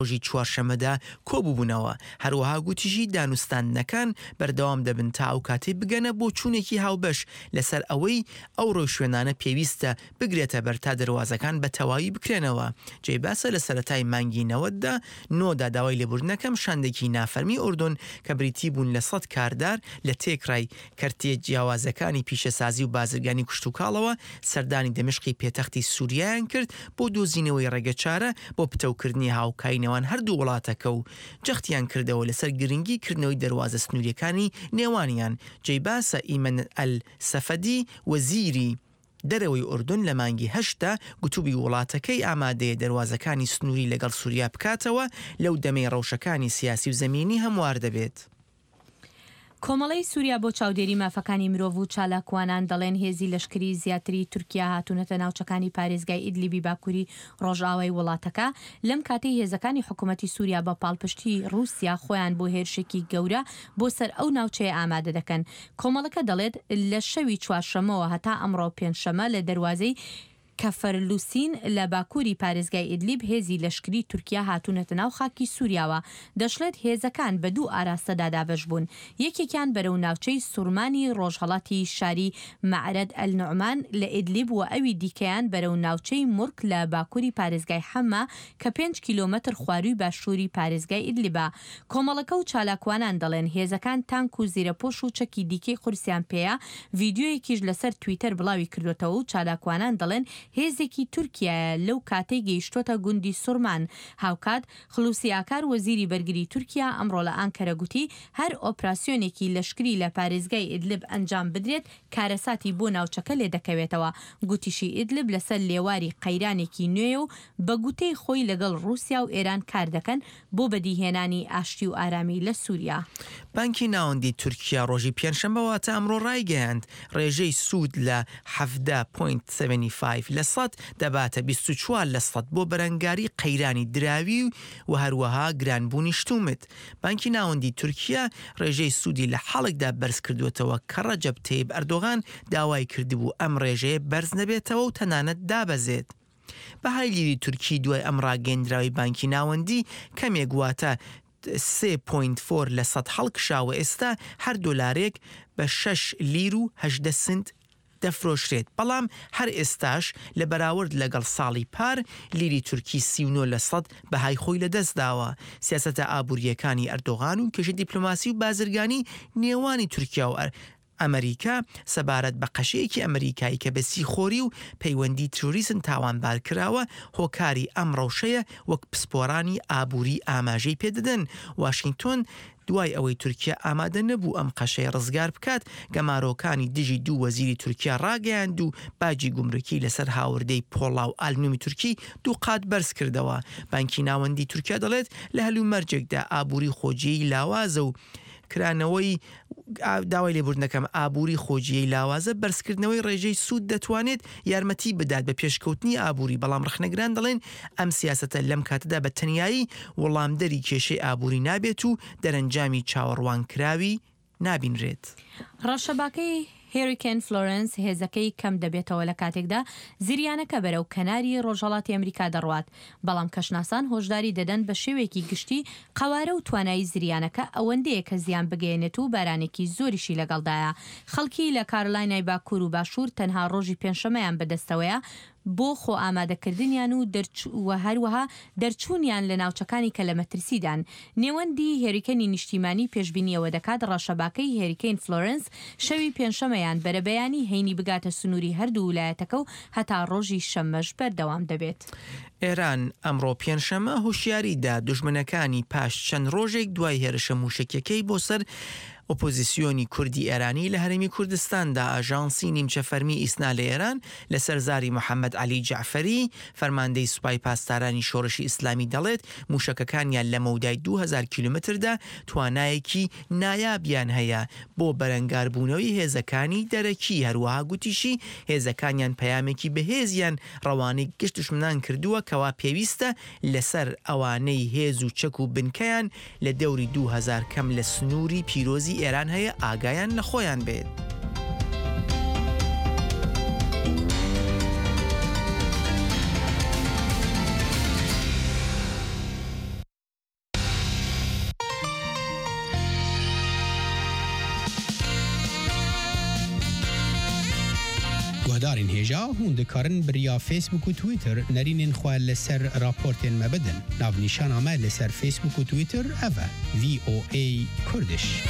ڕۆژی چوارشەمەدا کۆبووبوونەوە. هەروەها گوتیژی دانوستاندنەکان بەردەوام دەبن تا ئەو کاتێ بگەنە بۆ چوونێکی هاوبەش لەسەر ئەوەی ئەو ڕۆژ شوێنانە پێویستە بگرێتە بەر تا دەواازەکان بە تەواوی بکرێنەوە. جێباسە لە سەرەتای مانگی 90دا نۆدا داوای لێبوردنەکەم شاندێکی نافەرمی ئوردون کە بریتی بوون لە 100 کاردار لە تێکڕای کەرتێ جیاوازەکانی پیشەسازی و بازرگانی کوشتتوکاڵەوە سەردانی دەمشقی پێتەختی سووریایان کرد بۆ دۆزینەوەی ڕێگەچارە بۆ پتەوکردنی هاوکاینەوان هەردوو وڵاتەکە و جەختیان کردەوە لەسەر گرنگی کردنەوەی دەواازە سنووریەکانی نێوانیان. جێباسە ئیمەن ئەل-سەفەدی وەزیری دەرەوەی ئوردون لە مانگی 8دا گوتوبی وڵاتەکەی ئامادەیە دەواازەکانی سنووری لەگەڵ سووریا بکاتەوە لەو دەمەی ڕەوشەکانی سیاسی و زەمینی هەموار دەبێت. کۆمەڵی سووریا بۆ چاودێری مافەکانی مرۆڤ و چالاکوانان دەڵێن هێزی لەشکری زیاتری تورکیا هاتوونەتە ناوچەکانی پارێزگای ئیدلیبی باکووری ڕۆژاوای وڵاتەکە لەم کاتەی هێزەکانی حکوومەتی سووریا بە پاڵپشتی رووسیا خۆیان بۆ هێرشێکی گەورە بۆ سەر ئەو ناوچەیە ئامادە دەکەن. کۆمەڵەکە دەڵێت لە شەوی چوارشەمەوە هەتا ئەمڕۆ پێنجشەمە لە دەروازەی کەفەرلووسین لە باکووری پارێزگای ئیدلیب هێزی لەشکری تورکیا هاتوونەتە ناو خاکی سووریاوە. دەشڵێت هێزەکان بە دوو ئاراستەدا دابەش بوون. یەکێکیان بەرەو ناوچەی سوورمانی ڕۆژهەڵاتی شاری مەعرەد ئەل-نوعمان لە ئیدلیب و ئەوی دیکەیان بەرەو ناوچەی مورک لە باکووری پارێزگای حەما کە 5 کیلۆمەتر خواروی باشووری پارێزگای ئیدلیبە. کۆمەڵەکە و چالاکوانان دەڵێن هێزەکان تانک و زیرەپۆش و چەکی دیکەی قورسیان پێەیە. ڤیدیۆیەکیش لەسەر تویتەر بڵاوی کردوێتەوە و چالاکوانان دەڵێن هێزێکی تورکیایە لەو کاتەی گەیشتۆتە گوندی سوورمان. هاوکات خلووسیاکار وەزیری بەرگری تورکیا ئەمڕۆ لە ئانکەرە گوتی هەر ئۆپراسیۆنێکی لەشکری لە پارێزگای ئیدلب ئەنجام بدرێت کارەساتی بۆ ناوچەکە لێ دەکەوێتەوە. گوتیشی ئیدلب لەسەر لێواری قەیرانێکی نوێ و بە گوتەی خۆی لەگەڵ رووسیا و ئێران کار دەکەن بۆ بەدیهێنانی ئاشتی و ئارامی لە سووریا. بانکی ناوەندی تورکیا ڕۆژی پێنجشەممەوە تا ئەمڕۆ ڕایگەیاند ڕێژەی سوود لە 17.75 لە 100 دەباتە 24 لە 100 بۆ بەرەنگاری قەیرانی دراوی و هەروەها گرانبوونی شتومت. بانکی ناوەندی تورکیا ڕێژەی سوودی لە حاڵێکدا بەرز کردوێتەوە کە ڕەجەب تەیب ئەردۆغان داوای کردبوو ئەم ڕێژەیە بەرز نەبێتەوە و تەنانەت دابەزێت. بەهای لیری تورکی دوای ئەم ڕاگەیەندراوی بانکی ناوەندی کەمێک واتە 3.4 لە 100 هەڵکشاوە ئێستا هەر دۆلارێک بە 6 لیر و 18 سنت دەفرۆشرێت. بەڵام هەر ئێستاش لە بەراورد لەگەڵ ساڵی پار لیری تورکی 39 لە 100 بەهای خۆی لەدەستداوە. سیاسەتە ئابوووریەکانی ئەردۆغان و کێشە دیپلۆماسی و بازرگانی نێوانی تورکیا و ئەمریکا سەبارەت بە قەشەیەکی ئەمریکایی کە بە سیخۆری و پەیوەندی تروریزم تاوانبار کراوە هۆکاری ئەم ڕەوشەیە وەک پسپۆرانی ئابووری ئاماژەی پێدەدەن. واشنگتۆن دوای ئەوەی تورکیا ئامادە نەبوو ئەم قەشەی ڕزگار بکات گەمارۆکانی دژی دوو وەزیری تورکیا ڕاگەیاند و باجی گومرکی لەسەر هاوردەی پۆڵا و ئالنومی تورکی دوو قات بەرز کردەوە. بانکی ناوەندی تورکیا دەڵێت لە هەلوو مەرجێکدا ئابووری خۆجیەی لاوازە و کرانەوەی داوای لێبوردنەکەم ئابووری خۆجیەی لاوازە بەرزکردنەوەی ڕێژەی سوود دەتوانێت یارمەتی بدات بە پێشکەوتنی ئابووری. بەڵام ڕخنەگران دەڵێن ئەم سیاسەتە لەم کاتەدا بە تەنیایی وەڵامدەری کێشەی ئابووری نابێت و دەرەنجامی چاوەڕوانکراوی نابینرێت. ڕەشەباکەی هێریکێن فلۆرەنس هێزەکەی کەم دەبێتەوە لە کاتێکدا زریانەکە بەرەو کەناری ڕۆژهەڵاتی ئەمریکا دەڕوات. بەڵام کەشناسان هۆشداری دەدەن بە شێوێکی گشتی قەوارە و توانایی زریانەکە ئەوەندەیە کە زیان بگەێنێت و بارانێکی زۆریشی لەگەڵدایە. خەڵکی لە کارۆلاینای باکوور و باشوور تەنها ڕۆژی پێنجشەمەیان بەدەستەوەیە بۆ خۆ ئامادەکردنیان و هەروەها دەرچوونیان لە ناوچەکانی کە لە مەترسیدان. نێوەندی هێریکەنی نیشتیمانی پێشبینیەوە دەکات ڕەشەباکەی هێریکەین فلۆرەنس شەوی پێنجشەمەیان بەرەبەیانی هەینی بگاتە سنووری هەردوو ویلایەتەکە و هەتا ڕۆژی شەممەش بەردەوام دەبێت. ئێران ئەمڕۆ پێنجشەمە هوشیاریدا دوژمنەکانی پاش چەند ڕۆژێک دوای هێرشە موشکەکەی بۆ سەر ئۆپۆزیسیۆنی کوردی ئێرانی لە هەرێمی کوردستاندا ئاژانسی نیمچە فەرمی ئیسنا لە ئێران لە سەرزاری محەممەد علی جعفەری فەرماندەی سوپای پاسدارانی شۆڕشی ئیسلامی دەڵێت موشکەکانیان لە مەودای 2000 کیلومتردا توانایەکی نایابیان هەیە بۆ بەرەنگاربوونەوەی هێزەکانی دەرەکی. هەروەها گوتیشی هێزەکانیان پەیامێکی بەهێزیان ڕەوانەی گشت دژمنان کردووە کەوا پێویستە لەسەر ئەوانەی هێز و چەک و بنکەیان لە دەوری 2000 کەم لە سنووری پیرۆزی ئێران هەیە ئاگایان لە خۆیان بێت. هدارین هجا هون دکارن بریا فیسبوک و تویتر نرینین خواه لسر راپورتین مبدن ناو نیشان آمه لسر فیسبوک و تویتر اوه VOA کوردش.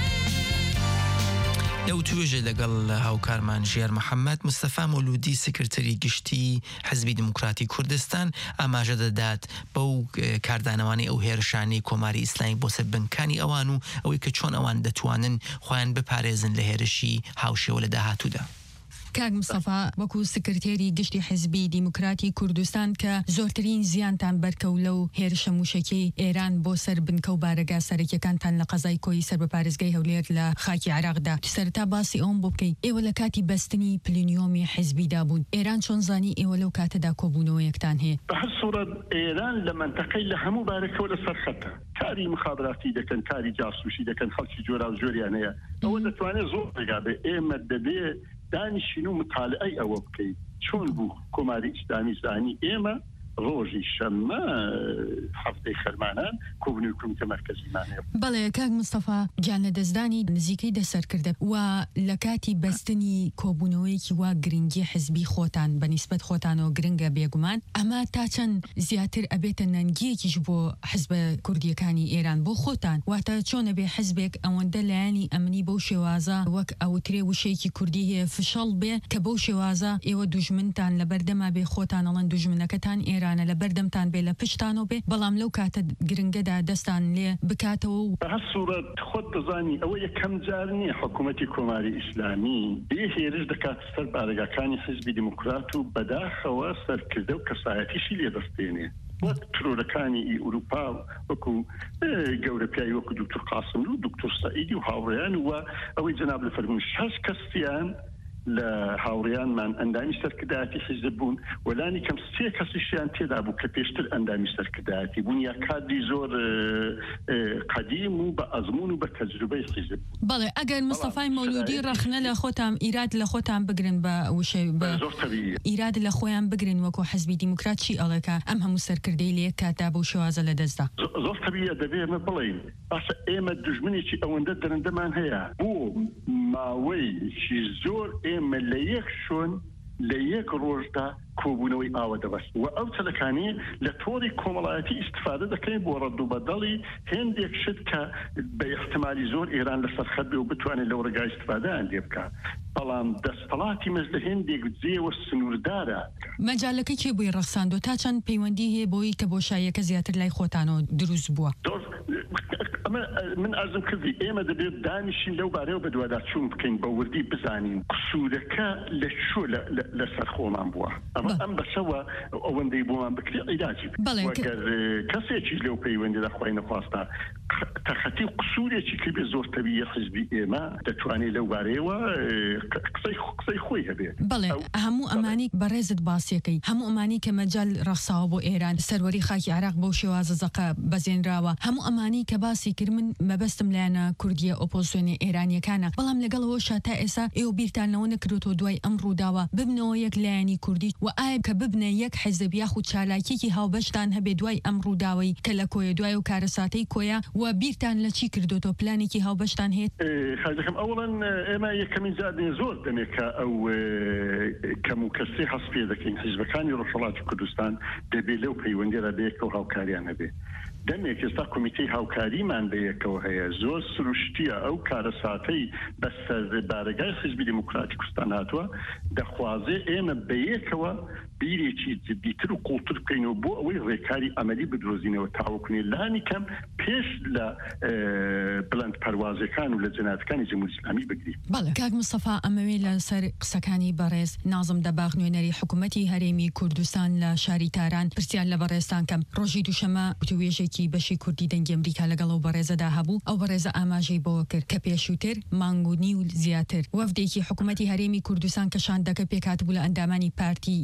لو توجه لقل هاوكارمان جير محمد مصطفى مولودي سكرتري گشتي حزبي ديمقراطي كردستان اما جددات بو كاردانواني او هيرشاني كوماري اسلامي بو سبنكاني اوانو او يكچون اوان دتوانن خوان بپاريزن لهيرشي هاوشي ولدا هاتودا. کاک مصطفى وەکو سکرتێری گشتی حزبی دیموکراتی کوردستان کە زۆرترین زیانتان بەرکەو لەو هێرشە موشەکەی ئێران بۆ سەر بنکە و بارەگا سەرەکیەکانتان لە قەزای کۆی سەر بە پارێزگای هەولێر لە خاکی عێراقدا سەرەتا باسی ئەوم بۆ بکەین ئێوە لە کاتی بەستنی پلینیۆمی حزبیدا بوون ئێران چۆن زانی ئێوە لەو کاتەدا کۆبوونەوەیەکتان هەیە بە هەر سوورەت ئێران لە منتەقەی لە هەموو بارەکەوە لەسەر خەتە کاری مخابراتی دەکەن کاری جاسووشی دەکەن خەڵکی جۆرا و جۆریان هەیە ئەوە دەتوانێت زۆر ڕێگا بێ ئێمە دەبێ دانیشین و مطالعەی ئەوە بکەیت چۆن بوو کۆماری ئیسلامی زانی ئێمە ڕۆژی شەممە هەفتەی خەرمانان کۆبوونەوەی کۆمیتە مەرکەزیمانەیە. بەڵێ کاک مستەفا گیان لە دەستدانی نزیکەی دەسەرکردە و لە کاتی بەستنی کۆبوونەوەیەکی وا گرنگی حزبی خۆتان بەنیسبەت خۆتانەوە گرنگە بێگومان ئەمە تا چەند زیاتر ئەبێتە نەنگیەکیش بۆ حزبە کوردیەکانی ئێران بۆ خۆتان واتە چۆنە بێ حزبێک ئەوەندە لایەنی ئەمنی بەو شێوازە وەک ئەوترێ وشەیەکی کوردی هەیە فشەڵ بێ کە بەو شێوازە ئێوە دوژمنتان لە بەردەما بێ خۆتان ئەڵەن دوژمنەکەتان ئێرانە لە بەردەمتان بێ لە پشتانەوە بێ بەڵام لەو کاتە گرنگەدا دەستان لێ بکاتەوە و بە هەر سوورەت خۆت دەزانی ئەوە یەکەم جار نییە حکوومەتی کۆماری ئیسلامی بێ هێرش دەکات سەر بارەگاکانی حزبی دیموکرات و بەداخەوە سەرکردە و کەسایەتیشی لێدەستێنێ وەک ترۆرەکانی ئوروپا وەکو گەورە پیاوی وەکو دکتۆر قاسم و دکتۆر سەعیدی و هاوڕێیان وە ئەوەی جەناب لە فەرمووی 6 کەسیان لە هاوڕێیانمان ئەندامی سەرکردایەتی حیزب بوون وەلانی کەم 3 کەسیشیان تێدا بوو کە پێشتر ئەندامی سەرکردایەتی بوون یا کادری زۆر قەدیم و بە ئەزمون و بە تەجروبەی حیزب. بەڵێ ئەگەر مستەفای مەولودی ڕەخنە لە خۆتان ئیراد لە خۆتان بگرن بە وشەی بە ئیراد لە خۆیان بگرن وەکو حزبی دیموکرات چی ئەڵێکە ئەم هەموو سەرکردەی لە یەک کاتدا بەو شێوازە لە دەستدا زۆر تەبیعە دەبێ ئێمە بڵێین باشە ئێمە دوژمنێکی ئەوەندە دەرەندەمان هەیە بۆ ماوەیەکی زۆر ئێمە لە یەک شۆن لە یەک ڕۆژدا کۆبوونەوەی ئاوە دەبەست و ئەو چەلەکانی لە تۆڕی کۆمەڵایەتی ئیستفادە دەکەین بۆ ڕەدوبەدەڵی هێندێک شت کە بە احتمالی زۆر ئێران لەسەر خەت بێ و بتوانێت لەو ڕێگای ئیستفادەیان لێ بکات بەڵام دەستەڵاتی مەز لە هێندێک جێوە سنووردارە مەجالەکەی کێ بووی ڕەخساندۆ تا چەند پەیوەندی هەیە بۆی کە بۆشاییەکە زیاتر لای خۆتانەوە دروست بووە من ئازم کردی ئێمە دەبێت دانیشین لەو بارەیەوە بە دوواداچوون بکەین بە وردی بزانین قسوورەکە لە شۆ لەسەر خۆمان بووە ئەم بەشەوە ئەوەندەی بۆمان بکری عیلاجی وەگەر کەسێکیش لەو پەیوەندیدا خوای نەخواستا تەخەتی و قسوورێکی کردبێ زۆر تەبیعیە حیزبی ئێمە دەتوانێت لەو بارەیەوە قسەی خۆی هەبێ. بەڵێ هەموو ئەمانی بەڕێزت باسیەکەی هەموو ئەمانی کە مەجال ڕەخساوە بۆ ئێران سەروەری خاکی عێراق بەو شێوازە زەقە بەزێنراوە هەموو ئەمانی کە باسی کرد من مەبەستم لایەنە کوردیە ئۆپۆزیسیۆنی ئێرانیەکانە بەڵام لەگەڵەوەشە تا ئێستا ئێوە بیرتانەوە نەکردوتەوە دوای ئەم ڕووداوە ببنەوە یەک لایەنی کوردی و ئایا کە ببنە یەک حیزب یاخود چالاکیێکی هاوبەشتان هەبێ دوای ئەم ڕووداوەی کە لە کۆیە دوای و کارەساتەی کۆیە و بیرتان لە چی کردوتەوە پلانێکی هاوبەشتان هەیە؟ خاجەکەم ئەوڵەن ئێمە یەکەمین جادێ زۆر دەمێکە ئەو کەم و کەسێ هەست پێ دەکەین حیزبەکانی ڕۆژهەڵاتی کوردستان دەبێت لەو پەیوەندیەدا بەیەکەوە هاوکاریان هەبێ دەمێک ئێستا کۆمیتەی هاوکاریمان بەیەکەوە هەیە زۆر سروشتیە ئەو کارەساتەی بەسەر بارەگای حیزبی دیموکراتی کوردستان هاتووە دەخوازێ ئێمە بەیەکەوە بیرێکی جدیتر و قوڵتر بکەینەوە بۆ ئەوەی ڕێکاری ئەمەلی بدرۆزینەوە تاوەکوێ لانی کەم پێش لە بڵند پەروازەکان و لە جەنایەتەکانی جەمهوری ئیسلامی بگرین. بەڵێ کاک مستەفا ئەمەوێ لەسەر قسەکانی بەڕێز نازم دەباغ نوێنەری حکوومەتی هەرێمی کوردستان لە شاری تاران پرسیان لە بەڕێستان کەم ڕۆژی دووشەمە وتوێژێکی بەشی کوردی دەنگی ئەمریکا لەگەڵ بەڕێزەدا هەبوو ئەو بەڕێزە ئاماژەی بۆ کرد کە پێشووتر مانگونی و زیاتر وەفدێکی حکوومەتی هەرێمی کوردستان کە شاندەکە پێکات بوو لە ئەندامانی پارتی دیموکراتی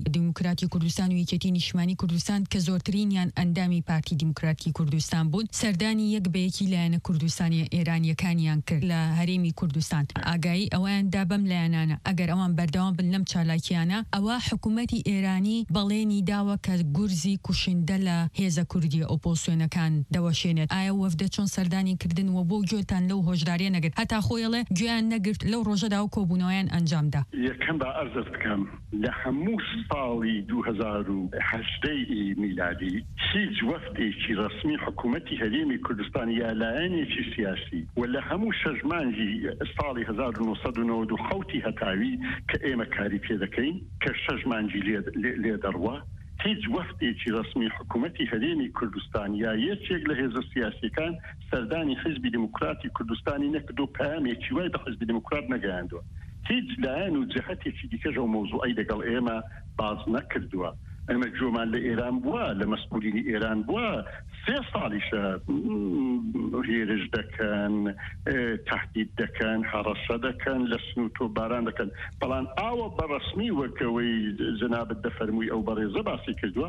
دیموکراتی کوردستان و یەکێتی نیشتیمانی کوردستان کە زۆرترینیان ئەندامی پارتی دیموکراتی کوردستان بوون سەردانی یەک بەیەکی لایەنە کوردستانی ئێرانیەکانیان کرد لە هەرێمی کوردستان. ئاگایی ئەویان دا بەم لایەنانە ئەگەر ئەوان بەردەوام بن لەم چالاکیانە ئەوە حکوومەتی ئێرانی بەڵێنی داوە کە گورزی کوشندە لە هێزە کوردی ئۆپۆسیۆنەکان دەوەشێنێت. ئایا وەفدە چۆن سەردانی کردنەوە بۆ گوێتان لەو هۆشداریە نەگرت هەتا خۆیڵێ گوێیان نەگرت لەو ڕۆژەدا و کۆبوونەوەیان ئەنجامدا؟ یەکەم بە ئەرزت بکەم لە هەموو ساڵی 2018 میلادی هیچ وەفتێکی ڕسمی حکوومەتی هەرێمی کوردستان یا لایەنێکی سیاسی و لە هەموو شەژمانجی ساڵی 1990 هەتاوی کە ئێمە کاری پێ دەکەین کە شەژمانجی لێ دەڕوە هیچ وەفتێکی ڕسمی حکوومەتی هەرێمی کوردستان یا یەکێک لە هێزە سیاسیەکان سەردانی حیزبی دموکراتی کوردستانی نەکردو پامێکی وای بە حیزبی دموکرات نەگەیاندووە. هیچ لایەن و جەهەتێکی دیکەش و مۆزوعی لەگەڵ ئێمە باز نەکردووە. ئەمە جۆمان لە ئێران بووە لە مەسئولینی ئێران بووە 3 ساڵیشە هێرش دەکەن تهدید دەکەن هەڕەشە دەکەن لە سنووتۆ باران دەکەن بەڵام ئاوە بەڕسمی وەکەوەی جەنابەت دەفەرمووی ئەو بەڕێزە باسی کردووە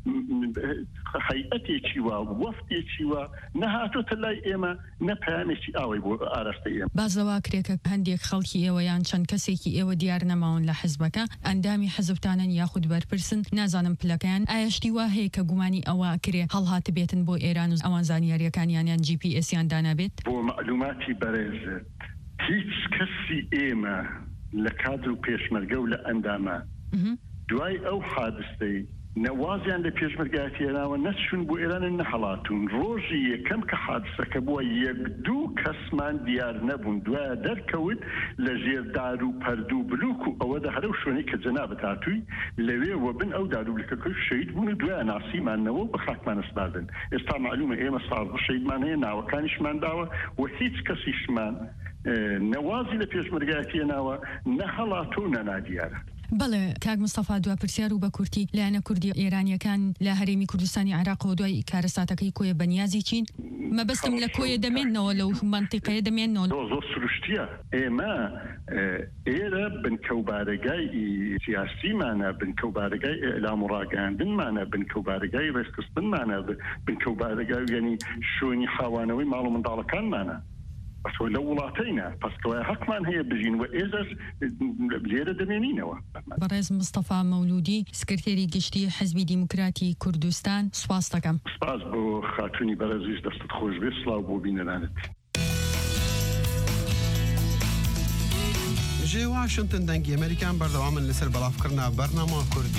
هەیئەتێکی وە وەفتێکی وە نەهاتۆتە لای ئێمە نەپیامێکی ئاوی بۆ ئاراستە ئێمە. بازەوا کرێکە هەندێک خەڵکی ئێوە یان چەند کەسێکی ئێوە دیار نەماون لە حزبەکە ئەندامی حزبتانن یاخود بەرپرسن نازانم پلەکەیان ئایشتی وا هەیە کە گومانی ئەوە کرێ هەڵهات بێتن بۆ ئێران و ئەوان زانیاریەکانیان GPS-یان دانابێت؟ بۆ معلوماتی بەڕێزت هیچ کەسی ئێمە لە کادر و پێشمەرگە و لە ئەندامە دوای ئەو حادثەی نەوازیان لە پێشمەرگایەتیێناوە نەچون بۆ ئێران نەهەڵاتون ڕۆژی یەکەم کە حادثەکە بووە 1-2 کەسمان دیار نەبوون دوایە دەرکەوت لە ژێردار و پەرد و بلوک و ئەوەدا هەرە و شوێنەی کە جەنابەت هاتووی لەوێ وەبن ئەو داروبلکەکەی شەید بوون و دوایە ناسیمانەوە بە خاکمان ئەسپاردن. ئێستا معلومە ئێمە سازدە شەیدمان هەیە ناوەکانیشمان داوە و هیچ کەسیشمان نەوازی لە پێشمەرگایەتیێناوە نەهەڵاتۆ و نەنادیارە. بەڵێ کاک مستەفا دوا پرسیار و بە کورتی لایەنە کوردی ئێرانیەکان لە هەرێمی کوردستانی عێراق دوای کارەساتەکەی کۆیە بەنیازی چین مەبەستم لە کۆیە دەمێنەوە لەو منتیقەیە دەمێنەوە زۆر سروشتیە ئێمە ئێرە بنکەوبارەگای سیاسیمانە بنکەوبارەگای ئێلام و ڕاگەاندنمانە بنکەوبارەگای ڕێزکردنمانە بنکەوبارەگای یعنی شوێنی خاوانەوەی ماڵ و منداڵەکانمانە بەسۆ لە وڵاتەینە پسکەوای حەقمان هەیە بژین و ئێزەش لێرە دەمێنینەوە. بەڕێز مستەفا مەولودی سکرتێری گشتی حزبی دیموکراتی کوردستان سوپاس دەکەم. سپاس بۆ خاتوونی بەڕێزیش دەستت خۆش بێ سڵاو بۆ بینەرانت. ژێ واشنتن دەنگی ئەمریکان بەردەوامن لەسەر بەڵافکردنا بەرنامە کوردی.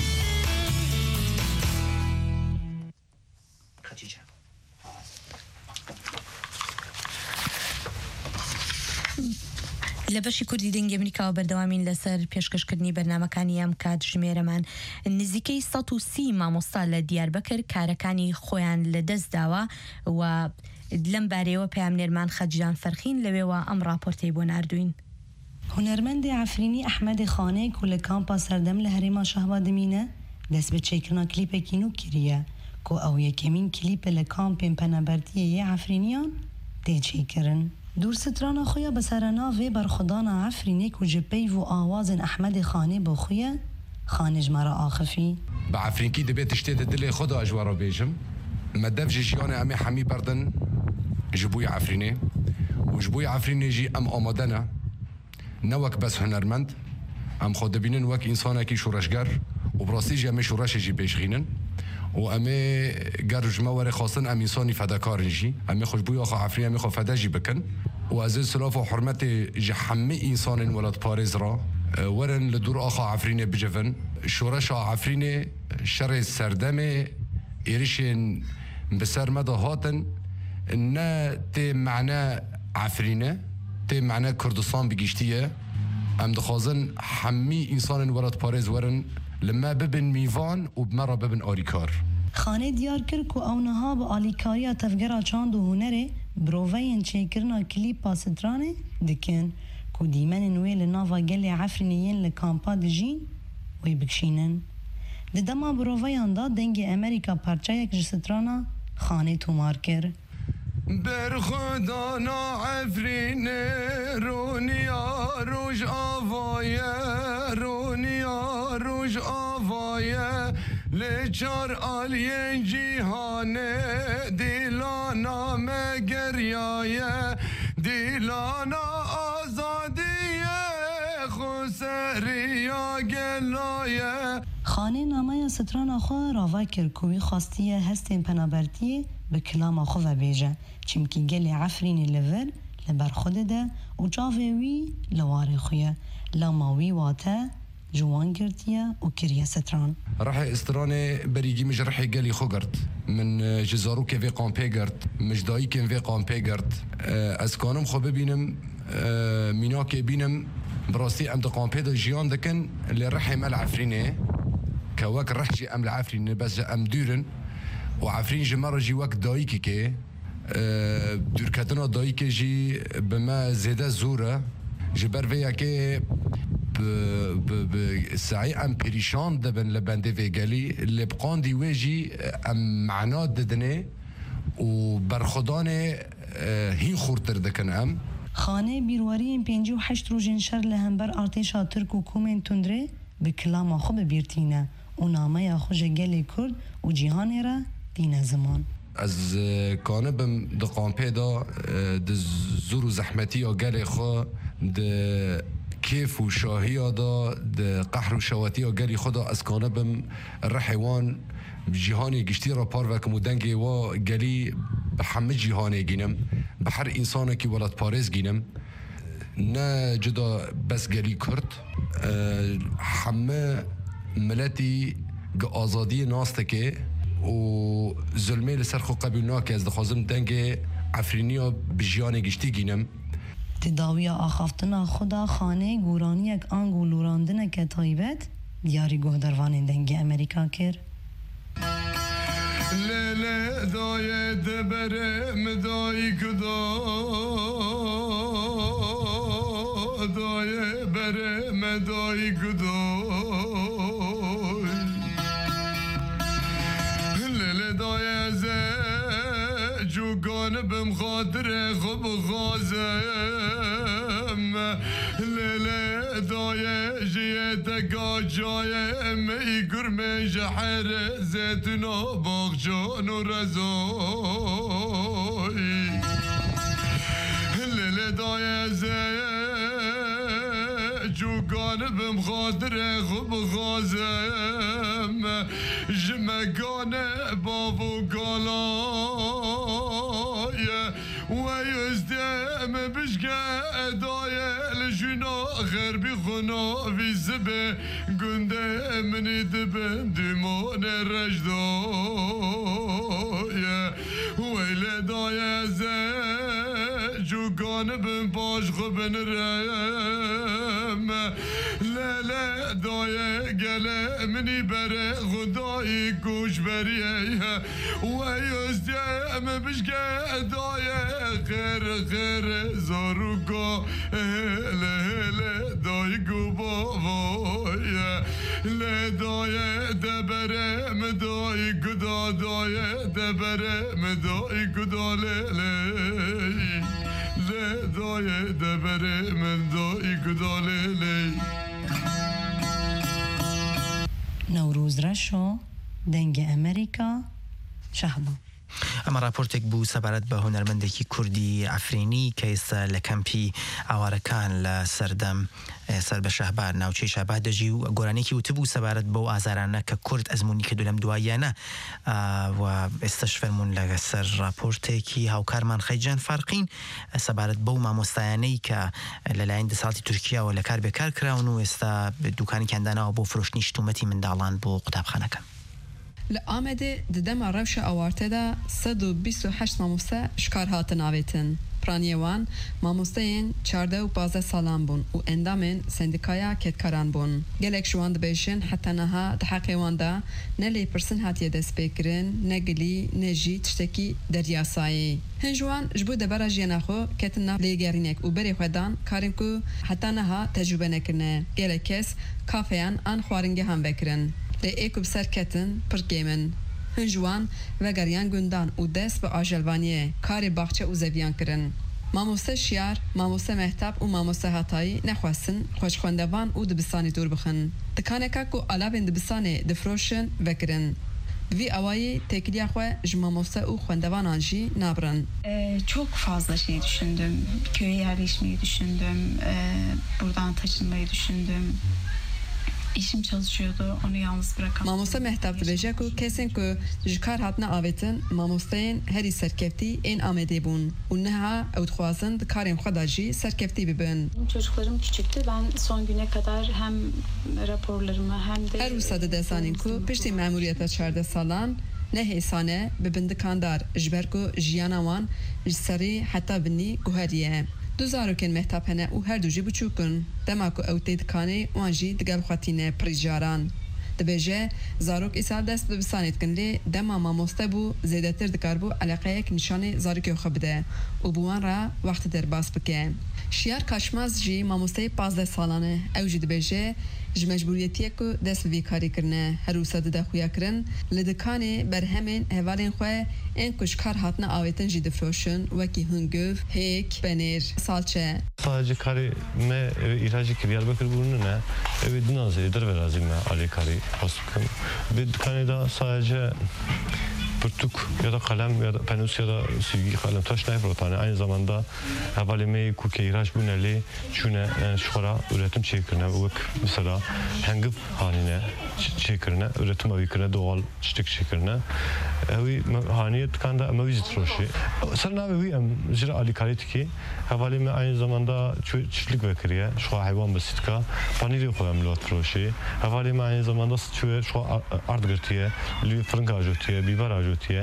لە بەشی کوردی دەنگی ئەمریکاوە بەردەوامین لەسەر پێشکەشکردنی بەرنامەکانی ئەم کات ژمێرەمان نزیکەی 130 مامۆستا لە دیاربەکر کارەکانی خۆیان لەدەست داوە و لەم بارەیەوە پەیامنێرمان خەجیان فەرخین لەوێوە ئەم راپۆرتەی بۆ ناردوین. هونەرمەندی ئافرینی ئەحمەدی خانەیەک و لە کامپا سەردەم لە هەرێما شەهبادمینە دەست بە چێکردنا کلیپێکی نو کردیە کۆ ئەو یەکەمین کلیپە لە کامپێن پەنەبەردیە ئافرینیان تێچێکردن. دوورسترانە خۆیە بەسەرەنا vê بەرخودانا ئەفرینێک و جپەی و ئاوازن ئەحمەدی خانێ بۆ خویە خانێژمارە ئاخفی بە ئەفرینکی دەبێت شتێتە دلێ خۆدا ئەژوارە بێژم مەدەف ژیانە ئەمێ هەمی بەردن ji بووی ئەفرینێ و ji بووی ئەفرینێژی ئەم ئامادەنە نەوەک بەس هونەرمەند ئەم خۆ دەبینن وەک ئینسانێکی شوڕەشگەر و بڕاستیژی ئەمێ شوڕەشێژی پێشخینن و ئەمێ گەرژمە وەرە خواستن ئەم ئینسانی فەدەکارنژی ئەمێ خۆشببووی ئەخۆ ئەفرین ئەمێ خۆ فەدەژی بکەن و ئەزێ سلاف و حرمەتێ ji hemî ئینسانên welat parêz ra werin li dûr axa Efrînê bicivin şoreşa Efrînê şerê serdemê êrişên bi ser me de hatin ne tê mene Efrînê tê mene Kurdistan bigîştiye em dixwazin hemî ئینسانên welat parêz werin li me bibin mîvan û bi me re bibin alîkar. خانê diyar kir ku ew niha bi alîkariya tevgera çand û hunerê biroveyên çêkirina klîpa stranê dikin ku dîmenên wê li nava gelê Efrînê yên li kampa dijîn wê bikişînin. Di dema biroveyan da dengê Amerîka parçayek ji strana xanê tomar kir. Berxudana Efrînê rûniya rûj avaye rûniya روش آوایه لچار آلیه جیهانه دیلانا مگریایه دیلانا آزادیه خسریا گلایه. خانه نامه ستران آخوا راوا کرکوی خواستیه هستین پنابرتیه به کلام آخوا و بیجه چمکی گل عفرینی لور لبر خود ده و جاوی لواره خویه لاماوی واته جوان گرتیه و کریه ستران راح استرانه بريجي مش راح يقالي خقرت من جزارو كيفي قامبي قرت مش داي كيفي قامبي قرت اسكانم خو ببينم ميناكي بينم براسي ام قامبي دا جيان دكن اللي راح يمل عفرينه كواك راح جي ام العفرينه بس ام دورن وعفرين جمره جي وقت دايكي كي دوركتنا دايكي جي بما زياده زوره جبر فيا كي سعی ام پریشان دبن لبنده ویگلی لبقان دیویجی ام معنات ددنه و برخودان هین خورتر دکن ام خانه بیرواری 58 روزین شر لهمبر ارتشا ترک و کومن تندره به کلام خو بیرتینه و نامه خو جگل کرد و جهان را دین زمان از کانه بم دقان پیدا د زور و زحمتی و گل خو د كيف وشاهي دا قحر وشواتي وقالي خدا اسكانه بم الرحيوان بجيهاني قشتي رابار وكم ودنجي وقالي بحمد جيهاني جينم بحر انسانكي ولد باريس جينم نا جدا بس قالي كرت حمى ملتي آزادي ناستكي و ظلمي لسرخو قبيلناكي از دخوازم دنجي عفرينيا بجيهاني قشتي جينم تداوی آخافتنا خدا خانه گورانی یک آنگو لوراندن که تایبت دیاری گهدروان دنگی امریکا کر لیلی دای دبره مدای کدا دای بره مدای کدا لیلی دای زه جوگان بم خاطر خوب غازم لیلی دای جیت گا جای می گرم جحر زیتنا باغجان و رزای لیلی دای زه جوگان بم خاطر خوب غازم جمگان بابو گالای ويزدم بشقى داية لجنا غربي خنا في زبه قنده مني دبن دمون الرجداية ويلي داية زجو قانبن باش خبن رم لا لا داية قلق مني بري غداي قوش بريه ويزدم بشقى داية غير زاروكا هلا هلا دايقو بابايا لا دايا دبره مداي قدا دايا دبره مداي قدا ليلي لا دايا دبره مداي قدا ليلي نوروز رشو دنگ امریکا شهبا اما راپۆرتێک بوو سەبارەت بە هونەرمەندێکی کوردی ئەفرینی کە ئێستا لە کەمپی ئاوارەکان لە سەردەم سەر بە شەهبار ناوچەی شەهبار دەژی و گۆرانێکی وتبوو سەبارەت بەو ئازارانە کە کورد ئەزمموی کردو لەم دواییانە و ئێستاش فەرمونون لەگە سەر راپۆرتێکی هاوکارمان خەیجان فارقین سەبارەت بەو مامۆستایانەی کە لەلایەن دەسەڵاتی تورکیاوە لە کار بێکار کراون و ئێستا دوکانی کەنداناوە بۆ فرۆشتنی شتومەتی منداڵان بۆ قوتابخانەکە. لآمده ددما روش آوارته دا 128 ماموسته شکار هاتن آویتن. پرانیوان ماموستهین 14 و 15 سالان بون و اندامین سندیکایا کتکاران بون. گلک شوان دبیشن حتی نها دحقیوان دا نلی پرسن هاتیه دست بکرن نگلی نجی تشتکی دریاسایی. هنجوان جبو دبرا جیانخو کتنا لیگرینک و بری خودان کاریم که حتی نها تجربه نکرنه. گلک کس کافیان آن خوارنگی هم بکرن. لی ایکو بسر کتن پر گیمن. هنجوان وگریان گندان و دست به آجلوانیه کاری باخچه و زویان کرن. مامۆستا شیار مامۆستا مەهتاب و مامۆستا هاتایی نەخواستن خۆشخوێندەوان و دبستانی دوور بخن دکانێکا و ئالابێن دبستانێ دفرۆشن vekirن Vî awayê têkiliya xwe ji mamoste û xwendevanan jî nabrin. Çok fazla şey düşündüm. Köye yerleşmeyi düşündüm. Buradan taşınmayı düşündüm. İşim çalışıyordu. Onu yalnız bırakamam. Mamoste mehtap dibêje ku kesên ku ji kar hatine avêtin mamosteyên herî serkeftî ên Amedê bûn û niha ew dixwazin di karên xwe da jî serkeftî bibin. Çocuklarım küçüktü. Ben son güne kadar hem raporlarımı hem de... Her wisa dide zanîn ku piştî memuriyeta 14 salan ne hêsane bibin dikandar ji ber ku jiyana wan ji serî heta binî guheriye. Du zarokên mehtap hene û her du jî biçûk in. Dema ku ew tê dikanê wan jî digel xwetîne pirîjaran. Dibêje zarok îsal dest bi bisanê dikin lê dema mamoste bû zêdetir dikarbû eleqeyek nîşanê zarokê xwe bide û bi wan re wextê derbas bike. Şiyar Kaşmaz jî mamosteyê 15 salan e. Ew jî dibêje ji mecburiyetiyê ku dest bi vî karî kirine her wisa dide xuya kirin li dikanê berhemên hevalên xwe ên ku ji kar hatine avêtin jî difroşin wekî hungiv, hêk, penêr, salçe. Sadece karî me îhracekî Diyarbekir bûne ne evê dinazê derverazî me alê karî has bikim. Bi dikanê da sadece pırtuk ya da kalem ya da penus ya da silgi kalem taş nefrotane aynı zamanda havalime kuke ihraç bu neli şune şura üretim çekirne bu mesela hangıp haline çekirne üretim avikirne doğal çiçek çekirne evi haniyet kanda mevcut troşi sarna evi jira alikalit ki havalime aynı zamanda çiftlik vekiriye şu hayvan besitka paniri koyam lot troşi havalime aynı zamanda şu ardgırtiye lü fırın ajotiye biber ajotiye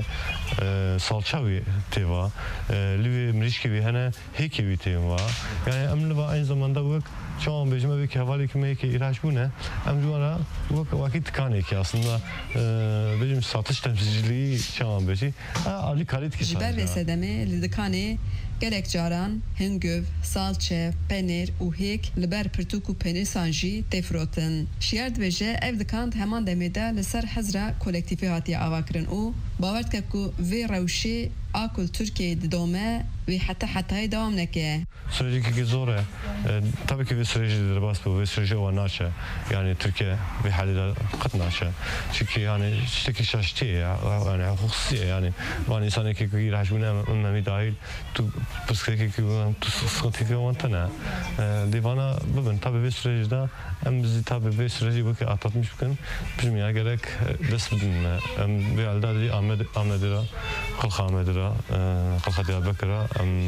salçavi teva lü mirişkevi hene hekevi teva yani emli ve aynı zamanda bu çoğun bejime ve havali kime ki ihraç bu ne emcuvara bu vakit kanı ki aslında bejim satış temsilciliği çoğun beji ali kalit ki jiber ve sedeme lidikane gerek caran hingöv salçe penir û hêk li ber pirtûk û penîrsan jî têfirotin şiyar dibêje ev dikand heman demê de li ser hezra kolektîfê hatiye avakirin û bawer dike ku vê rewşê a ku Türkiye'ye didome ve hatayê devam neke. Süreceki zor e. Tabii ki bir sürecidir bas bu ve süreci o naşe. Yani Türkiye bir halde kat naşe. Çünkü yani işte şaştı ya. Yani hukusi yani. Yani insan ki ihraç buna memmi dahil tu psikolojik tu sıkıntı vantana. Divana bugün tabii bir süreçte hem bizi tabii bir süreci bu ki atlatmış bugün. Bizim ya gerek ders bilme. Bir halde de Ahmed'e Kalk Ahmed'e Kalk Diyarbakır'a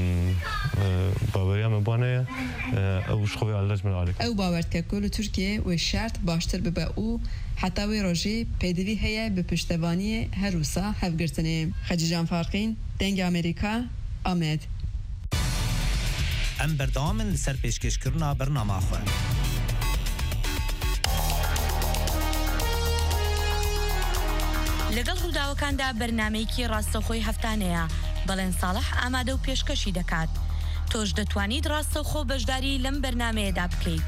باوریا مبانه او شخوی علاج من علیک او باور که کل ترکیه و شرط باشتر ببه او حتی وی روژی پیدوی هیه به پشتوانی هر روسا هفگرتنه خجیجان فارقین دنگ امریکا آمد ام بردامن لسر پیشکش کرنا برنامه خواه لەگەڵ ڕووداوەکاندا بەرنامەیەکی ڕاستەوخۆی هەفتانەیە بەڵێن ساڵح ئامادە و پێشکەشی دەکات تۆش دەتوانیت ڕاستەوخۆ بەشداری لەم بەرنامەیەدا بکەیت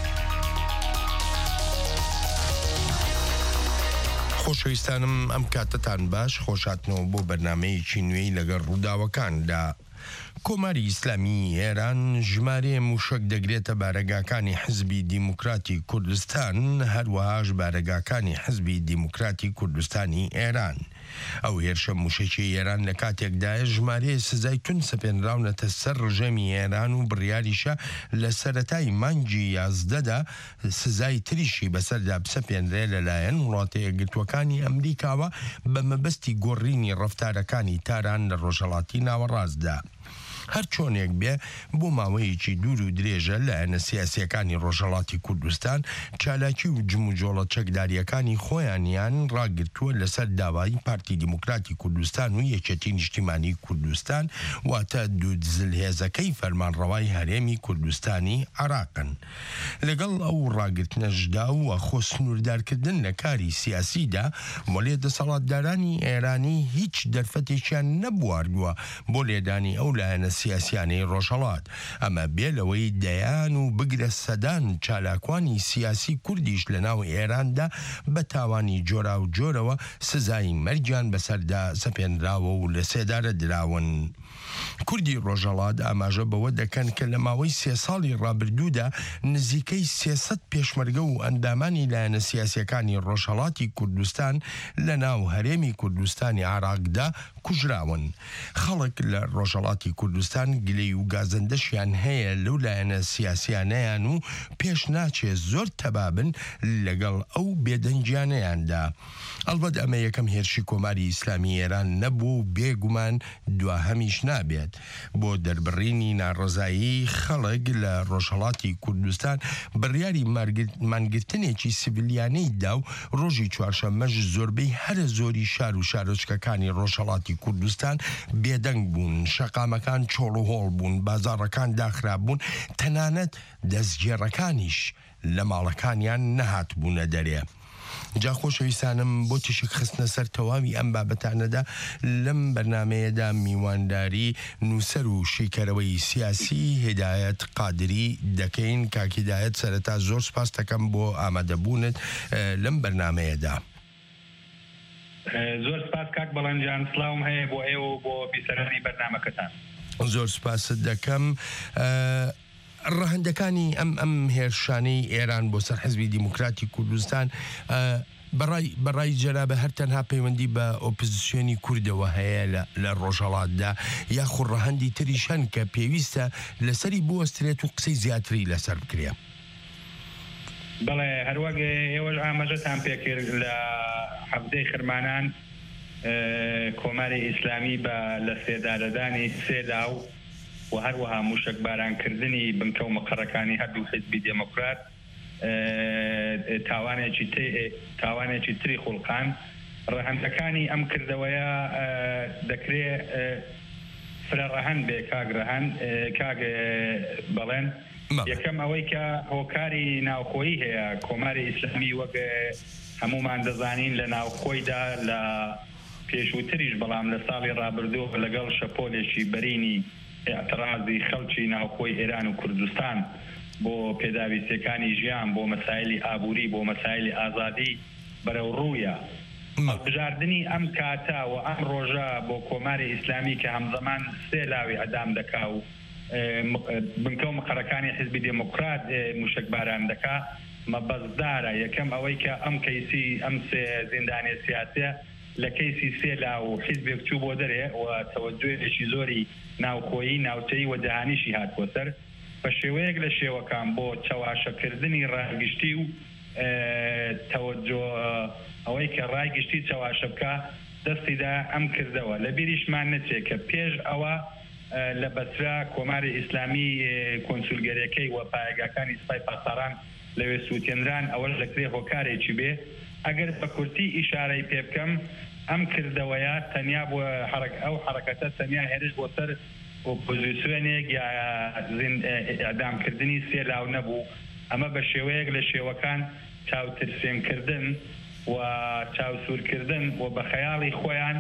خۆشەویستانم ئەم کاتتان باش خۆشاتنەوە بۆ بەرنامەیەکی نوێی لەگەڵ ڕووداوەکاندا کۆماری ئیسلامی ئێران ژمارە موشک دەگرێتە بارەگاکانی حزبی دیموکراتی کوردستان هەروەهاش بارەگاکانی حزبی دیموکراتی کوردستانی ئێران ئەو هێرشە موشەکی ئێران لە کاتێکدایە ژمارەیە سزای تون سەپێنراونەتە سەر ڕژەمی ئێران و بڕیاریشە لە سەرەتای مانگی 11دا سزای تریشی بەسەردا بسەپێنرێ لەلایەن وڵاتە یەکگرتووەکانی ئەمریکاوە بە مەبەستی گۆڕینی ڕەفتارەکانی تاران لە ڕۆژهەڵاتی ناوەڕاستدا هەر چۆنێک بێ بۆ ماوەیەکی دوور و درێژە لایەنە سیاسیەکانی ڕۆژهەڵاتی کوردستان چالاکی و جم و جۆڵە چەکداریەکانی خۆیانیان ڕاگرتووە لەسەر داوای پارتی دیموکراتی کوردستان و یەکێتی نیشتیمانی کوردستان واتە دوو دزلهێزەکەی فەرمانڕەوای هەرێمی کوردستانی عێراقن لەگەڵ ئەو ڕاگرتنەشدا و خۆ سنووردارکردن لە کاری سیاسیدا مۆلێ دەسەڵاتدارانی ئێرانی هیچ دەرفەتێکیان نەبواردووە بۆ لێدانی ئەو لایەنە سیاسیانەی ڕۆژهەڵات ئەمە بێ لەوەی دەیان و بگرە سەدان چالاکوانی سیاسی کوردیش لە ناو ئێراندا بە تاوانی جۆرا و جۆرەوە سزای مەرگیان بەسەردا سەپێنراوە و لە سێدارە دراون کوردی ڕۆژهەڵات ئاماژە بەوە دەکەن کە لە ماوەی 3 ساڵی ڕابردوودا نزیکەی 300 پێشمەرگە و ئەندامانی لایەنە سیاسیەکانی ڕۆژهەڵاتی کوردستان لە ناو هەرێمی کوردستانی عراقدا کوژراون. خەڵک لە ڕۆژهەڵاتی کوردستان گلەی و گازەندەشیان هەیە لەو لایەنە سیاسیانەیان و پێش ناچێت زۆر تەبابن لەگەڵ ئەو بێدەنگیانەیاندا. ئەلبەت ئەمە یەکەم هێرشی کۆماری ئیسلامی ئێران نەبوو و بێگومان دواهەمیش نابێت. بۆ دەربڕینی ناڕەزایی خەڵک لە ڕۆژهەڵاتی کوردستان بڕیاری مانگرتنێکی سیڤیلیانەی دا و ڕۆژی چوارشەممەش زۆربەی هەرە زۆری شار و شارۆچکەکانی ڕۆژهەڵاتی کوردستان بێدەنگ بوون، شەقامەکان چۆڵ و هۆڵ بوون، بازاڕەکان داخراب بوون، تەنانەت دەستگێڕەکانیش لە ماڵەکانیان نەهات بوونە دەرێ. جا خۆشەویستانم بۆ تشک خستنە سەر تەواوی ئەم بابەتانەدا لەم بەرنامەیەدا میوانداری نووسەر و شیکەرەوەی سیاسی هدایەت قادری دەکەین. کاک هدایەت سەرەتا زۆر سپاس دەکەم بۆ ئامادەبوونت لەم بەرنامەیەدا. زۆر سپاس کاک بەڵەنجان، سڵاوم هەیە بۆ ئێوە بۆ بیسەرانی بەرنامەکەتان. زۆر سپاست دەکەم. ڕەهەندەکانی ئەم هێرشانەی ئێران بۆ سەر حزبی دیموکراتی کوردستان بەڕای جەرابە هەر تەنها پەیوەندی بە ئۆپۆزیسیۆنی کوردەوە هەیە لە ڕۆژهەڵاتدا، یاخود ڕەهەندی تریشان کە پێویستە لەسەری بوەسترێت و قسەی زیاتری لەسەر بکرێ. بەڵێ هەروەک ئێوەش ئاماژەتان پێکرد لە هەفتەی خرمانان کۆماری ئیسلامی بە لە سێدارەدانی سێدا و هەروەها موشک بارانکردنی بنکە و مەقەڕەکانی هەردوو حیزبی دێمۆکرات تاوانێکی تری خوڵقان. ڕەهەندەکانی ئەم کردەوەیە دەکرێت فرەڕەهەند بێ کاگ بەڵێن. یەکەم ئەوەی کە هۆکاری ناوخۆیی هەیە. کۆماری ئیسلامی وەک هەمومان دەزانین لە ناوخۆیدا لە پێشووتریش بەڵام لە ساڵی ڕابردوو لەگەڵ شەپۆلێکی بەرینی اعتراضی خەڵکی ناوخۆی ئێران و کوردستان بۆ پێداویستەکانی ژیان، بۆ مەسایلی ئابووری، بۆ مەسایلی ئازادی بەرەو ڕوویە. بژاردننی ئەم کاتە و ئەم ڕۆژە بۆ کۆماری ئیسلامی کە هەمزەمان سێ لاوی ئەدام دەکا و بنکە و مەقەڕەکانی حیزبی دێمۆکرات موشک باران دەکا مەبەزدارە. یەکەم ئەوەی کە ئەم کەیسی ئەم سێ زیندانی سیاسیە لە کەیسی سێلا و حیزبێک چوو بۆ دەرێ و تەوەجۆیەکی زۆری ناوخۆیی ناوچەی و جەهانیشی هاتووە سەر بە شێوەیەک لە شێوەکان بۆ چاواشەکردنی ڕاگشتی و تەوەجۆ ئەوەی کە ڕاگشتی چاواشە بکە دەستیدا ئەم کردەوە. لە بیریشمان نەچێت کە پێش ئەوە لە بەسرا کۆماری ئیسلامی کۆنسولگەرەکەی و پایگاکانی سوپای پاسەران لەوێ سووتێنران ئەوەش لەکرێ هۆکارێکی بێ. ئەگەر بە کورتی ئیشارەی پێ بکەم ئەم کردەوەیە تەنیا بۆ ئەو حرەکەتە تەنیا هێرش بۆ سەر ئۆپۆزیسیۆنێک یا ئەدامکردنی سێلاو نەبوو. ئەمە بە شێوەیەک لە شێوەکان چاوترسێنکردن و چاوسورکردن و بە خەیاڵی خۆیان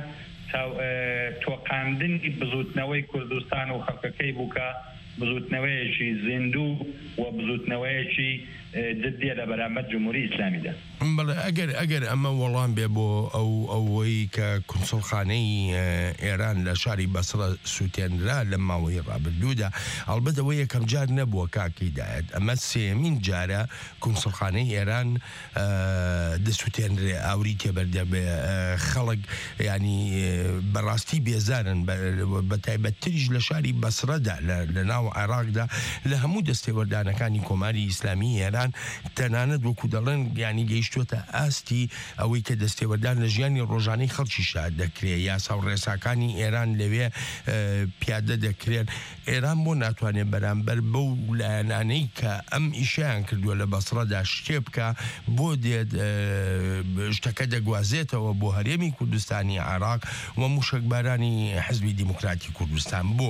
تۆقاندنی بزوتنەوەی کوردستان و خەڵکەکەی بووکە بزوتنەوەیەکی زیندوو و بزوتنەوەیەکی جدیە لە بەرامبەر جمهوری ئیسلامیدا. بەڵێ ئەگەر ئەمە وەڵام بێ بۆ ئەوەی کە کونسڵخانەی ئێران لە شاری بەسڕە سووتێنرا لە ماوەی ڕابردوودا، ئەڵبەت ئەوە یەکەم جار نەبووە کاکی دایەت، ئەمە سێمین جارە کونسڵخانەی ئێران دەسووتێنرێ ئاوری تێبەردە بێ. خەڵک ینی بەڕاستی بێزارن بە تایبەتتریش لە شاری بەسڕەدا لە ناو عێراقدا لە هەموو دەستێوەردانەکانی کۆماری ئیسلامی ئێران تەنانەت وەکو دەڵێن ینی گەیشتوتە ئاستی ئەوەی کە دەستێوەردان لە ژیانی ڕۆژانەی خەڵکی شاد دەکرێت. یاسا و ڕێساکانی ئێران لەوێ پیادە دەکرێن. ئێران بۆ ناتوانێت بەرامبەر بەو لایەنانەی کە ئەم ئیشیان کردووە لە بەسڕەدا شتێ بکە بۆ دێت شتەکە دەگوازێتەوە بۆ هەرێمی کوردستانی عێراق و موشکبارانی حزبی دیموکراتی کوردستان. بۆ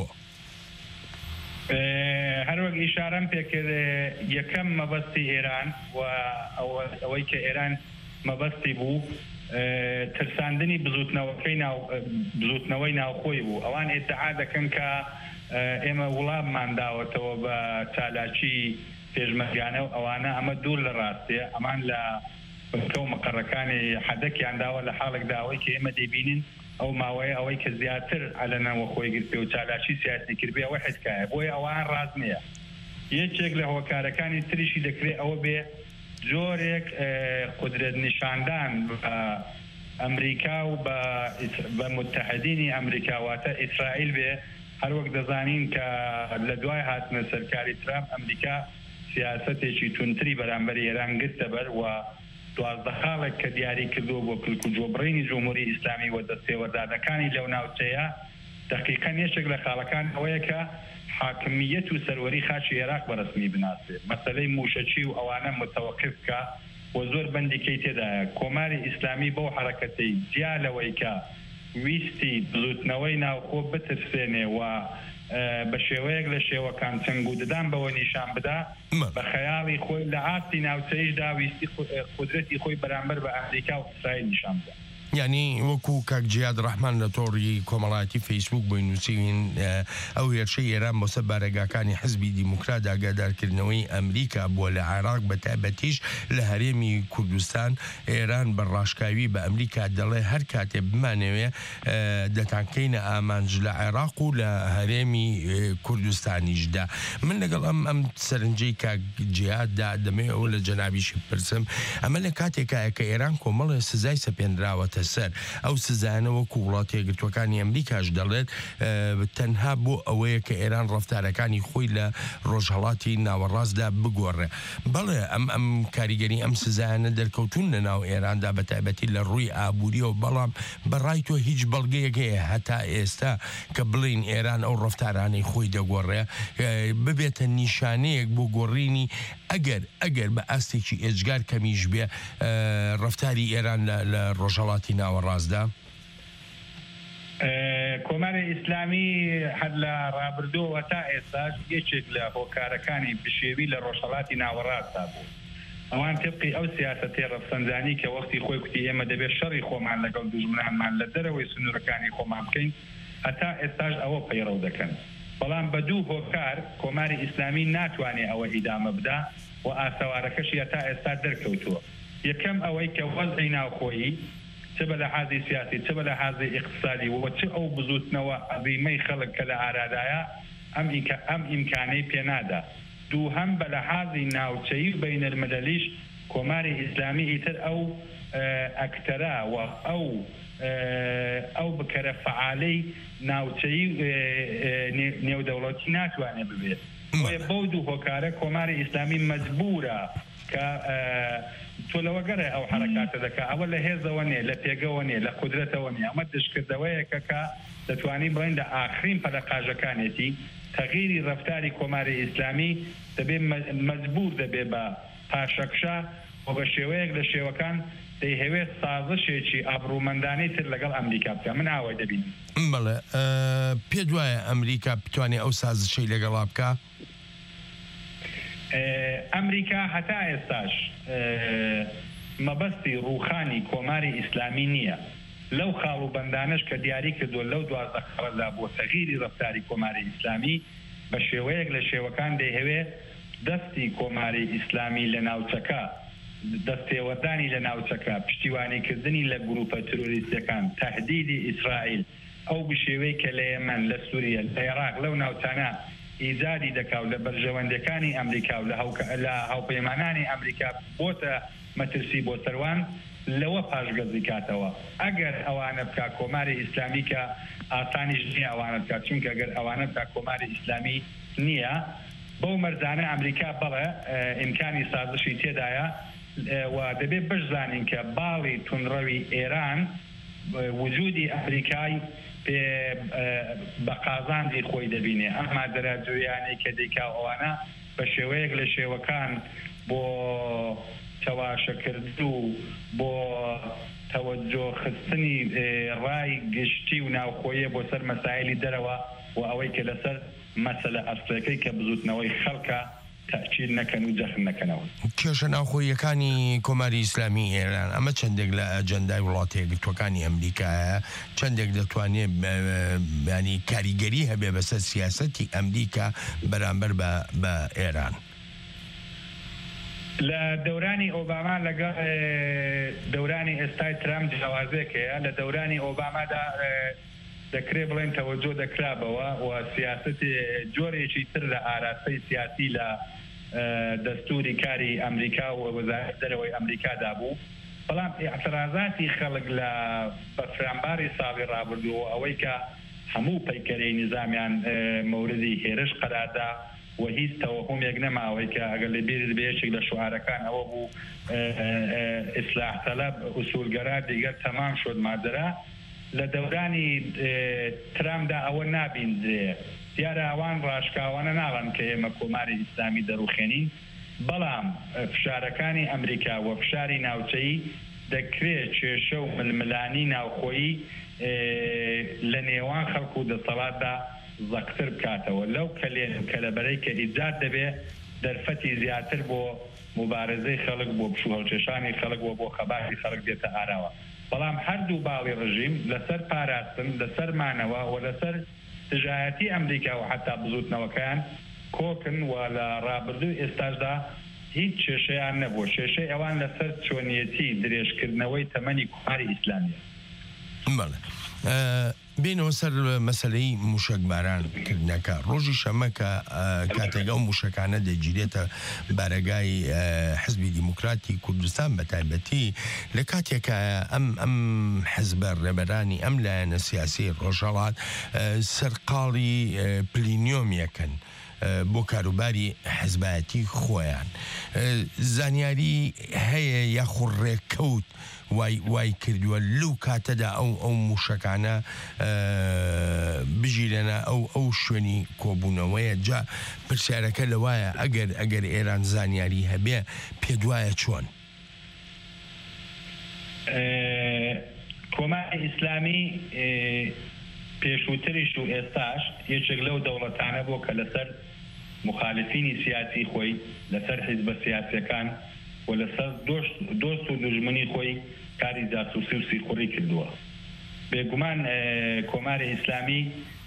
هەروەک ئیشارەم پێکرد یەکەم مەبەستی ئێران و ئەوەی کە ئێران مەبەستی بوو ترساندنی بزوتنەوەی ناوخۆی بوو. ئەوان ئێدعا دەکەن کە ئێمە وڵاممان داوەتەوە بە چالاکی پێشمەرگانە و ئەوانە ئەمە دوور لە ڕاستیە. ئەمان لە بنکە و مەقەڕەکانی حەدەکیان داوە لە حاڵێک داوای کە ئێمە دەبینین ئەو ماوەیە ئەوەی کە زیاتر ئەلەنەوە خۆی گرتێ و چالاکی سیاسی کردبێ ئەوە حیسکایە بۆی ئەوان ڕاز نییە یەکێک لە هۆکارەکانی تریشی دەکرێت ئەوە بێ جۆرێک قدرت نیشاندان ئەمریکا و بە متحدینی ئەمریکا واتە ئیسرائیل بێ هەر وەک دەزانین کە لە دوای هاتنە سەرکاری ترامپ ئەمریکا سیاسەتێکی تونتری بەرامبەر ئێران گرتە بەر و 12 خاڵێک کە دیاری کردو بۆ کلکوجۆبڕینی جمهوری ئیسلامی و دەستێوەردادەکانی لەو ناوچەیە دقیقاً یەکێک لە خاڵەکان ئەوەیە کە حاکمیت و سەروەری خاچی عێراق بەرەسمی بناسێت مەسەلەی موشەچی و ئەوانە متەوەقف بکە و زۆر بەندیکەی تێدایە کۆماری ئیسلامی بەو حرەکەتەی جیا لەوەی کە ویستی بزوتنەوەی ناوخۆ بترسێنێ و بە شێوەیەک لە شێوەکان چنگ و ددان بەوە نیشان بدا بە خەیاڵی خۆی لە ئاستی ناوچەیشدا ویستی قودرەتی خۆی بەرامبەر بە ئەمریکا و ئیسرائیل نیشان بدا یعنی وەکو کاک جیاد ڕەحمان لە تۆڕی کۆمەڵایەتی فەیسبوک بۆی نووسین ئەو هێرشەی ئێران بۆ سەر بارەگاکانی حزبی دیموکرات ئاگادارکردنەوەی ئەمریکا بووە لە عێراق بە تایبەتیش لە هەرێمی کوردستان ئێران بە ڕاشکاوی بە ئەمریکا دەڵێ هەر کاتێ بمانەوێ دەتانکەینە ئامانج لە عێراق و لە هەرێمی کوردستانیشدا من لەگەڵ ئەم سەرنجەی کاک جیاددا دەمێ ئەوە لە جەنابیشی پرسم ئەمە لە کاتێکایە کە ئێران کۆمەڵی سزای سەپێنراوەتە سەر ئەو سزانەوە کو وڵاتی یەکگرتووەکانی ئەمریکاش دەڵێت تەنها بۆ ئەوەیە کە ئێران ڕەفتارەکانی خۆی لە ڕۆژهەڵاتی ناوەڕاستدا بگۆڕێ بەڵێ ئەم کاریگەری ئەم سزانە دەرکەوتون لە ناو ئێراندا بە تایبەتی لە ڕووی ئابووریەوە بەڵام بەڕای تۆ هیچ بەڵگەیەک هەیە هەتا ئێستا کە بڵین ئێران ئەو ڕەفتارانەی خۆی دەگۆڕێ ببێتە نیشانەیەک بۆ گۆڕینی ئەگەر بە ئاستێکی ئێجگار کەمیش بێ ڕەفتاری ئێران لە ڕۆژهەڵاتی ناوەڕاستدا کۆماری ئیسلامی هەر لە ڕابردووە تا ئێستاش یەکێک لە هۆکارەکانی بشێوی لە ڕۆژهەڵاتی ناوەڕاستدا بوو ئەوان تبقی ئەو سیاسەتی ڕەفسەنجانی کە وەختی خۆی کوتی ئێمە دەبێت شەڕی خۆمان لەگەڵ دوژمنانمان لە دەرەوەی سنوورەکانی خۆمان بکەین هەتا ئێستاش ئەوە پەیڕەو دەکەن بەڵام بە دوو هۆکار کۆماری ئیسلامی ناتوانێت ئەوە ئیدامە بدا و ئاسەوارەکەشی هەتا ئێستا دەرکەوتووە یەکەم ئەوەی کە وەزعی ناوخۆیی چه بە لەحاظی سیاسی چه بە لەحاظی اقتصادی و چه ئەو بزوتنەوە عەزیمەی خەڵک کە لە ئارادایە ئەم ئیمکانەی پێنادا دووهەم بە لەحاظی ناوچەیی و بەینەلمەلەلیش کۆماری ئیسلامی ئیتر ئەو ئەکتەرا و ئەو بکەرە فعالەی ناوچەیی نێودەوڵەتی ناتوانێت ببێت بەو دوو هۆکارە کۆماری ئیسلامی مەجبورە کە تۆ لەوە گەڕێ ئەو حرەکاتە دەکا ئەوە لە هێزەوە نیە لە پێگەوە نیە لە قودرەتەوە نیە ئەمە دشکردەوەیەکە کە دەتوانین بڵێن لە ئاخرین پەلەقاژەکانێتی تەغییری ڕەفتاری کۆماری ئیسلامی دەبێت مەجبور دەبێت بە پاشەکشە و بە شێوەیەک لە شێوەکان دەیهەوێت سازشێکی ئابرومەندانەی تر لەگەڵ ئەمریکا بکە من ئاوای دەبینم بەڵێ پێ دوایە ئەمریکا بتوانێت ئەو سازشەی لەگەڵا بکە ئەمریکا هەتا ئێستاش مەبەستی ڕووخانی کۆماری ئیسلامی نییە لەو خاڵ و بەندانش کە دیاری کردووە لەو 12 خەڵەدا بۆ تەغییری ڕەفتاری کۆماری ئیسلامی بە شێوەیەک لە شێوەکان دەیهەوێت دەستی کۆماری ئیسلامی لە ناوچەکە دەستێوەردانی لە ناوچەکە پشتیوانیکردنی لە گروپە تروریستەکان تهدیدی ئیسرائیل ئەو بشێوەی کە لە یەمەن لە سووریا لە عێراق لەو ناوچانە ئیزادی دەکاو لە بەرژەوەندەکانی ئەمریکا و لە هاوپەیمانانی ئەمریکا بۆتە مەترسی بۆ سەروان لەوە پاشگەزی کاتەوە ئەگەر ئەوانە بکە کۆماری ئیسلامی کە ئاسانیش نییە ئەوانە بکات چونکە ئەگەر ئەوانە بکە کۆماری ئیسلامی نییە بەو مەرزانە ئەمریکا بەڵێ ئیمکانی سازشی تێدایە و دەبێت بشزانین کە باڵی تونڕەوی ئێران وجودی ئەمریکای بە قازاندی خۆی دەبینێ ئەما دەراجویانەی کە دەیکا ئەوانە بە شێوەیەک لە شێوەکان بۆ تەواشەکرد و بۆ تەوەجۆ خستنی ڕای گشتی و ناوخۆیە بۆ سەر مەسایلی دەرەوە و ئەوەی کە لەسەر مەسەلە ئەسڵەکەی کە بزوتنەوەی خەڵکە تاکید نەکەن و جەخن نەکەنەوە کێشە ناوخۆیەکانی کۆماری ئیسلامی ئێران ئەمە چەندێک لە ئەجەندای وڵاتی یەکگرتووەکانی ئەمریکایە چەندێک دەتوانێت ینی کاریگەری هەبێ بەسەر سیاسەتی ئەمریکا بەرامبەر بە ئێران لە دەورانی ئۆباما لەگەڵ دەورانی ئێستای ترامپ جیاوازێکەیە لە دەورانی ئۆبامادا دەکرێت بڵێن تەوەجۆ دەکرابەوە و سیاسەتی جۆرێکی تر لە ئاراستەی سیاسی لە دەستوری کاری ئەمریکا و وەزارەت دەرەوەی ئەمریکادا بوو بەڵام ئاعترازاتی خەڵک لە بەفرامباری ساڵی ڕابردووە ئەوەی کە هەموو پەیکەرەی نظامیان مەوردی هێرش قەراردا و هیچ تەوەهومێک نەماوەی کە ئەگەر لە بیرت بەیەکێک لە شوعارەکان ئەوە بوو ئیسلاح تەلەب ئوسولگەرا دیگەر تەمام شد مادرا لە دەورانی ترامدا ئەوە نابیندرێ دیارە ئەوان ڕاشکاوانە ناڵن کە ئێمە کۆماری ئیسلامی دەروخێنین بەڵام فشارەکانی ئەمریکا و فشاری ناوچەیی دەکرێت کێشە و ململانی ناوخۆیی لە نێوان خەڵکو و دەسەڵاتدا زەقتر بکاتەوە لەو کە لەبەرەی کە ئیجاد دەبێ دەرفەتی زیاتر بۆ مبارزەی خەڵک بۆ پشوو هەڵکێشانی خەڵک بۆ خەباتی خەڵک دێتە ئاراوە بەڵام هەردوو باڵی ڕژیم لەسەر پاراستن لەسەر مانەوە و لەسەر تجارەتی ئەمریکا و حتا بزوتنەوەکان کۆکن و لە ڕابردوو ئێستاشدا هیچ کێشەیان نەبووە کێشەی ئەوان لەسەر چۆنیەتی درێژکردنەوەی تەمەنی کوماری ئیسلامیە. بینەوە سەر مەسلەی موشکبارانکردنەکە ڕۆژی شەمە کە کاتێک ئەو موشکانە دەگیرێتە بارەگای حزبی دیموکراتی کوردستان بە تایبەتی لە کاتێکە ئەم حزبە ڕێبەرانی ئەم لایەنە سیاسی ڕۆژهەڵات سەرقاڵی پلینیۆمیەکەن بۆ کاروباری حزبایەتی خۆیان زانیاری هەیە یاخود ڕێککەوت وای کردووە لەو کاتەدا ئەو موشکانە بژیرەنە ئەو شوێنی کۆبوونەوەیە جا پرسیارەکە لەوایە ئەگەر ئێران زانیاری هەبێ پێدوایە چۆن کۆماری ئیسلامی پێشووتریش و ئێستاش یەکێک لەو دەوڵەتانە بۆ کە لەسەر مخالفینی سیاسی خۆی لەسەر حیزبە سیاسیەکان و لەسەر دۆست و دژمنی خۆی کاری جاسوسی و سیخوڕی کردووە بێگومان کۆماری ئیسلامی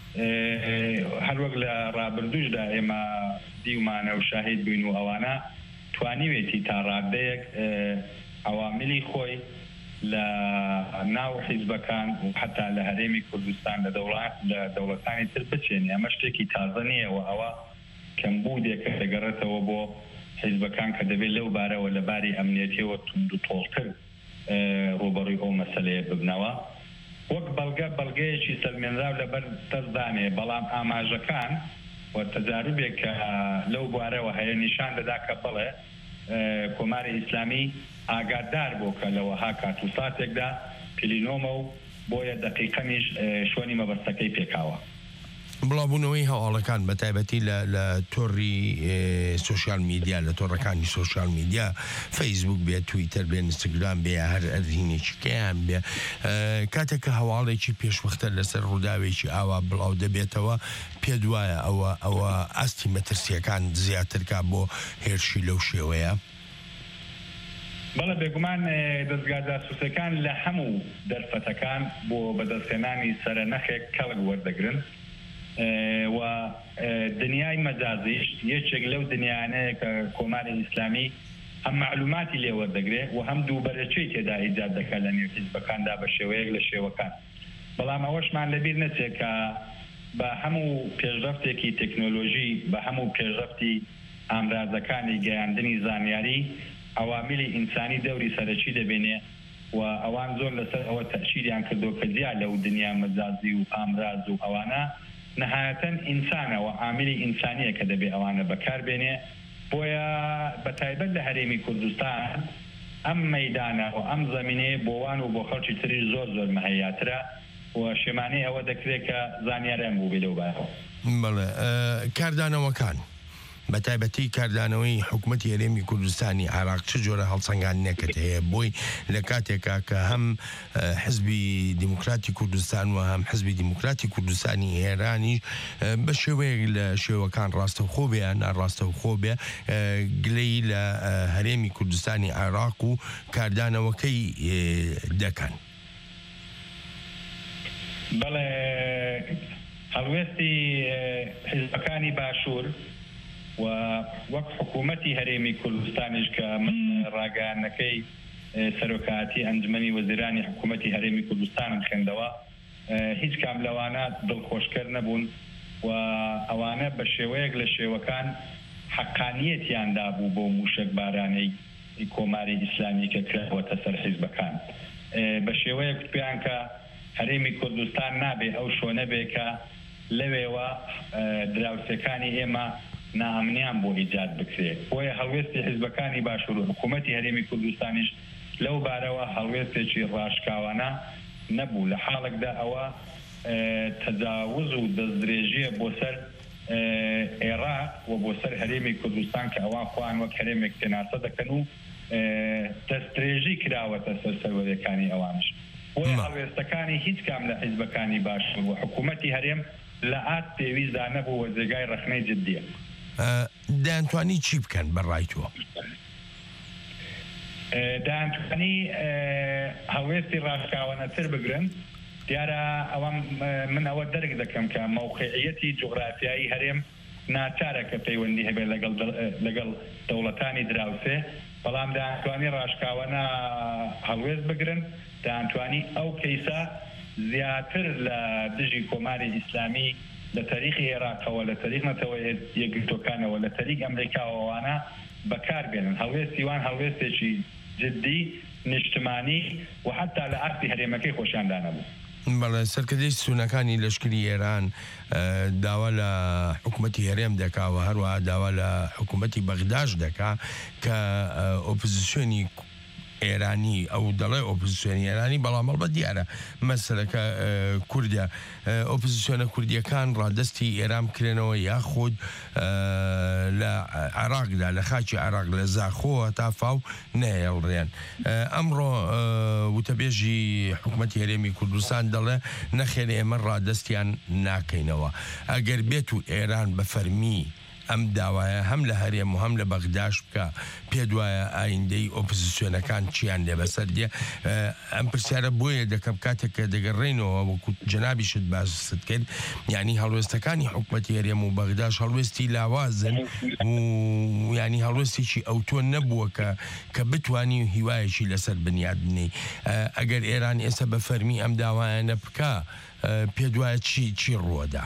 هەروەک لە ڕابردووشدا ئێمە دیومانە و شاهید بووین و ئەوانە توانیوێتی تا ڕادەیەک عواملی خۆی لە ناو حیزبەکان و حتا لە هەرێمی کوردستان لە دەوڵەتانی تر بچێنی ئەمە شتێکی تازە نییە و ئەوە کەمبوودێکە دەگەڕێتەوە بۆ حیزبەکان کە دەبێت لەو بارەوە لە باری ئەمنیەتیەوە تونند و تۆڵتر ڕوبەڕووی ئەو مەسەلەیە ببنەوە وەک بەڵگەیەکی سەلمێنراو لەبەر دەستدانێ بەڵام ئاماژەکان و تەجاربێک کە لەو بوارەوە هەیە نیشان دەدا کە بڵێ کۆماری ئیسلامی ئاگادار بۆ کە لەوەها کات و ساتێکدا پلینۆمە و بۆیە دقیقەنیش شوێنی مەبەستەکەی پێکاوە بڵاوبوونەوەی هەواڵەکان بە تایبەتی لە تۆڕی سوۆشیال میدیا لە تۆڕەکانی سوۆشیال میدیا فەیسبوک بێت تویتەر بێ ئینستاگرام بێ هەر ئەرهینێکی کەیان بێ کاتێککە هەواڵێکی پێشوەختە لەسەر ڕووداوێکی ئاوا بڵاو دەبێتەوە پێ دوایە ئەوە ئاستی مەترسیەکان زیاترکە بۆ هێرشی لەو شێوەیە بەڵێ بێگومان دەستگا جاسووسەکان لە هەموو دەرفەتەکان بۆ بەدەستهێنانی سەرنەخێک کەڵک وەردەگرن و دنیای مەجازیش یەکێک لەو دنیانەیە کە کۆماری ئیسلامی هەم معلوماتی لێ وەردەگرێت و هەم دووبەرەچەی تێدا ئیجاد دەکات لە نێو حیزبەکاندا بە شێوەیەک لە شێوەکان بەڵام ئەوەشمان لەبیر نەچێت کە بە هەموو پێشرەفتێکی تەکنۆلۆژی بە هەموو پێشرەفتی ئامرازەکانی گەیاندنی زانیاری عواملی ئینسانی دەوری سەرەکی دەبێنێ و ئەوان زۆر لەسەر ئەوە تەشیریان کردو کە جیا لەو دنیا مەجازی و ئامراز و ئەوانە نەهایەتەن ئینسانەوە عاملی ئینسانیە کە دەبێ ئەوانە بەکاربێنێ بۆیە بە تایبەت لە هەرێمی کوردستان ئەم مەیدانە و ئەم زەمینەیە بۆوان و بۆ خەڵکی تری زۆر مەهەیاترە و شێمانەی ئەوە دەکرێت کە زانیاریان بوو بێ لەو بارەوە بەڵێ کاردانەوەکان بە تایبەتی کاردانەوەی حکوومەتی هەرێمی کوردستانی عێراق چ جۆرە هەڵسەنگاندنێکت هەیە بۆی لە کاتێکا کە هەم حزبی دیموکراتی کوردستان و هەم حزبی دیموکراتی کوردستانی ئێرانی بە شێوەیەک لە شێوەکان ڕاستەوخۆ بێ ناڕاستەوخۆ بێ گلەی لە هەرێمی کوردستانی عێراق و کاردانەوەکەی دەکەن بەڵێ هەڵوێستی حیزبەکانی باشوور و وەک حکوومەتی هەرێمی کوردستانیش کە من ڕاگەیاندنەکەی سەرۆکایەتی ئەنجومەنی وەزیرانی حکوومەتی هەرێمی کوردستانم خوێندەوە هیچ کام لەوانە دڵخۆشکەر نەبوون و ئەوانە بە شێوەیەک لە شێوەکان حەقانیەتیاندا بوو بۆ موشک بارانەی کۆماری ئیسلامی کە کراوەتە سەر حیزبەکان بە شێوەیەک پێیان کە هەرێمی کوردستان نابێ ئەو شۆنە بێ کە لەوێوە دراوسەکانی ئێمە نائەمنیان بۆ ئیجاد بکرێت بۆیە هەڵوێستی حیزبەکانی باشوور و حکوومەتی هەرێمی کوردستانیش لەو بارەوە هەڵوێستێکی ڕاشکاوانە نەبوو لە حاڵێکدا ئەوە تەجاوز و دەستدرێژیە بۆ سەر عێراق و بۆ سەر هەرێمی کوردستان کە ئەوان خۆیان وەک هەرێمێک پێناسە دەکەن و دەستدرێژی کراوەتە سەر سەروەریەکانی ئەوانش بۆیە هەڵوێستەکانی هیچ کام لە حیزبەکانی باشوور و حکوومەتی هەرێم لە ئات پێویستدا نەبوو وە جێگای ڕەخنەی جددیە دەیانتوانی چی بکەن بەڕای تۆ؟ دەیانتوانی هەڵوێستی ڕاشکاوانەتر بگرن دیارە ئەوە من ئەوە دەرک دەکەم کە مەوقعیەتی جوغرافیایی هەرێم ناچارە کە پەیوەندی هەبێت لەگەڵ دەوڵەتانی دراوسێ بەڵام دەیانتوانی ڕاشکاوانە هەڵوێست بگرن دەیانتوانی ئەو کەیسە زیاتر لە دژی کۆماری ئیسلامی لە تاریخی عێراقەوە لە تاریخ نەتەوە یەکگرتوەکانەوە لە تاریخ ئەمریکاوەوانە بەکاربێنن هەڵوێستی وان هەڵوێستێکی جددی نیشتمانی و حتا لە ئاستی هەرێمەکەی خۆشیاندا نەبوو بەڵێ سەرکردەی سوونەکانی لەشکری ئێران داوا لە حکوومەتی هەرێم دەکا و هەروەها داوا لە حکوومەتی بەغداش دەکا کە ئۆپۆزیسیۆنی ئێرانی ئەو دەڵێ ئۆپۆزیسیۆنی ئێرانی بەڵام هەڵبەت دیارە مەسەلەکە کوردە ئۆپۆزیسیۆنە کوردیەکان ڕادستی ئێران بکرێنەوە یاخود لە عێراقدا لە خاکی عێراق لە زاخۆوە تا فاو نەهێڵڕێن ئەمڕۆ وتەبێژی حکوومەتی هەرێمی کوردستان دەڵێ نەخێر ئێمە ڕادستیان ناکەینەوە ئەگەر بێت و ئێران بە فەرمی ئەم داوایە هەم لە هەرێم و هەم لە بەغداش بکە پێ دوایە ئایندەی ئۆپۆزیسیۆنەکان چیان لێ بەسەر دێ ئەم پرسیارە بۆیە دەکەم کاتێک کە دەگەڕێنەوە وەکو جەنابیشت باست کرد یعنی هەڵوێستەکانی حکوومەتی هەرێم و بەغداش هەڵوێستی لاوازن و ینی هەڵوێستێکی ئەوتۆ نەبووە کە بتوانی هیوایەکی لەسەر بنیاد بنێ ئەگەر ئێران ئێستا بە فەرمی ئەم داوایانە بکە پێ دوایە چی ڕووەدا؟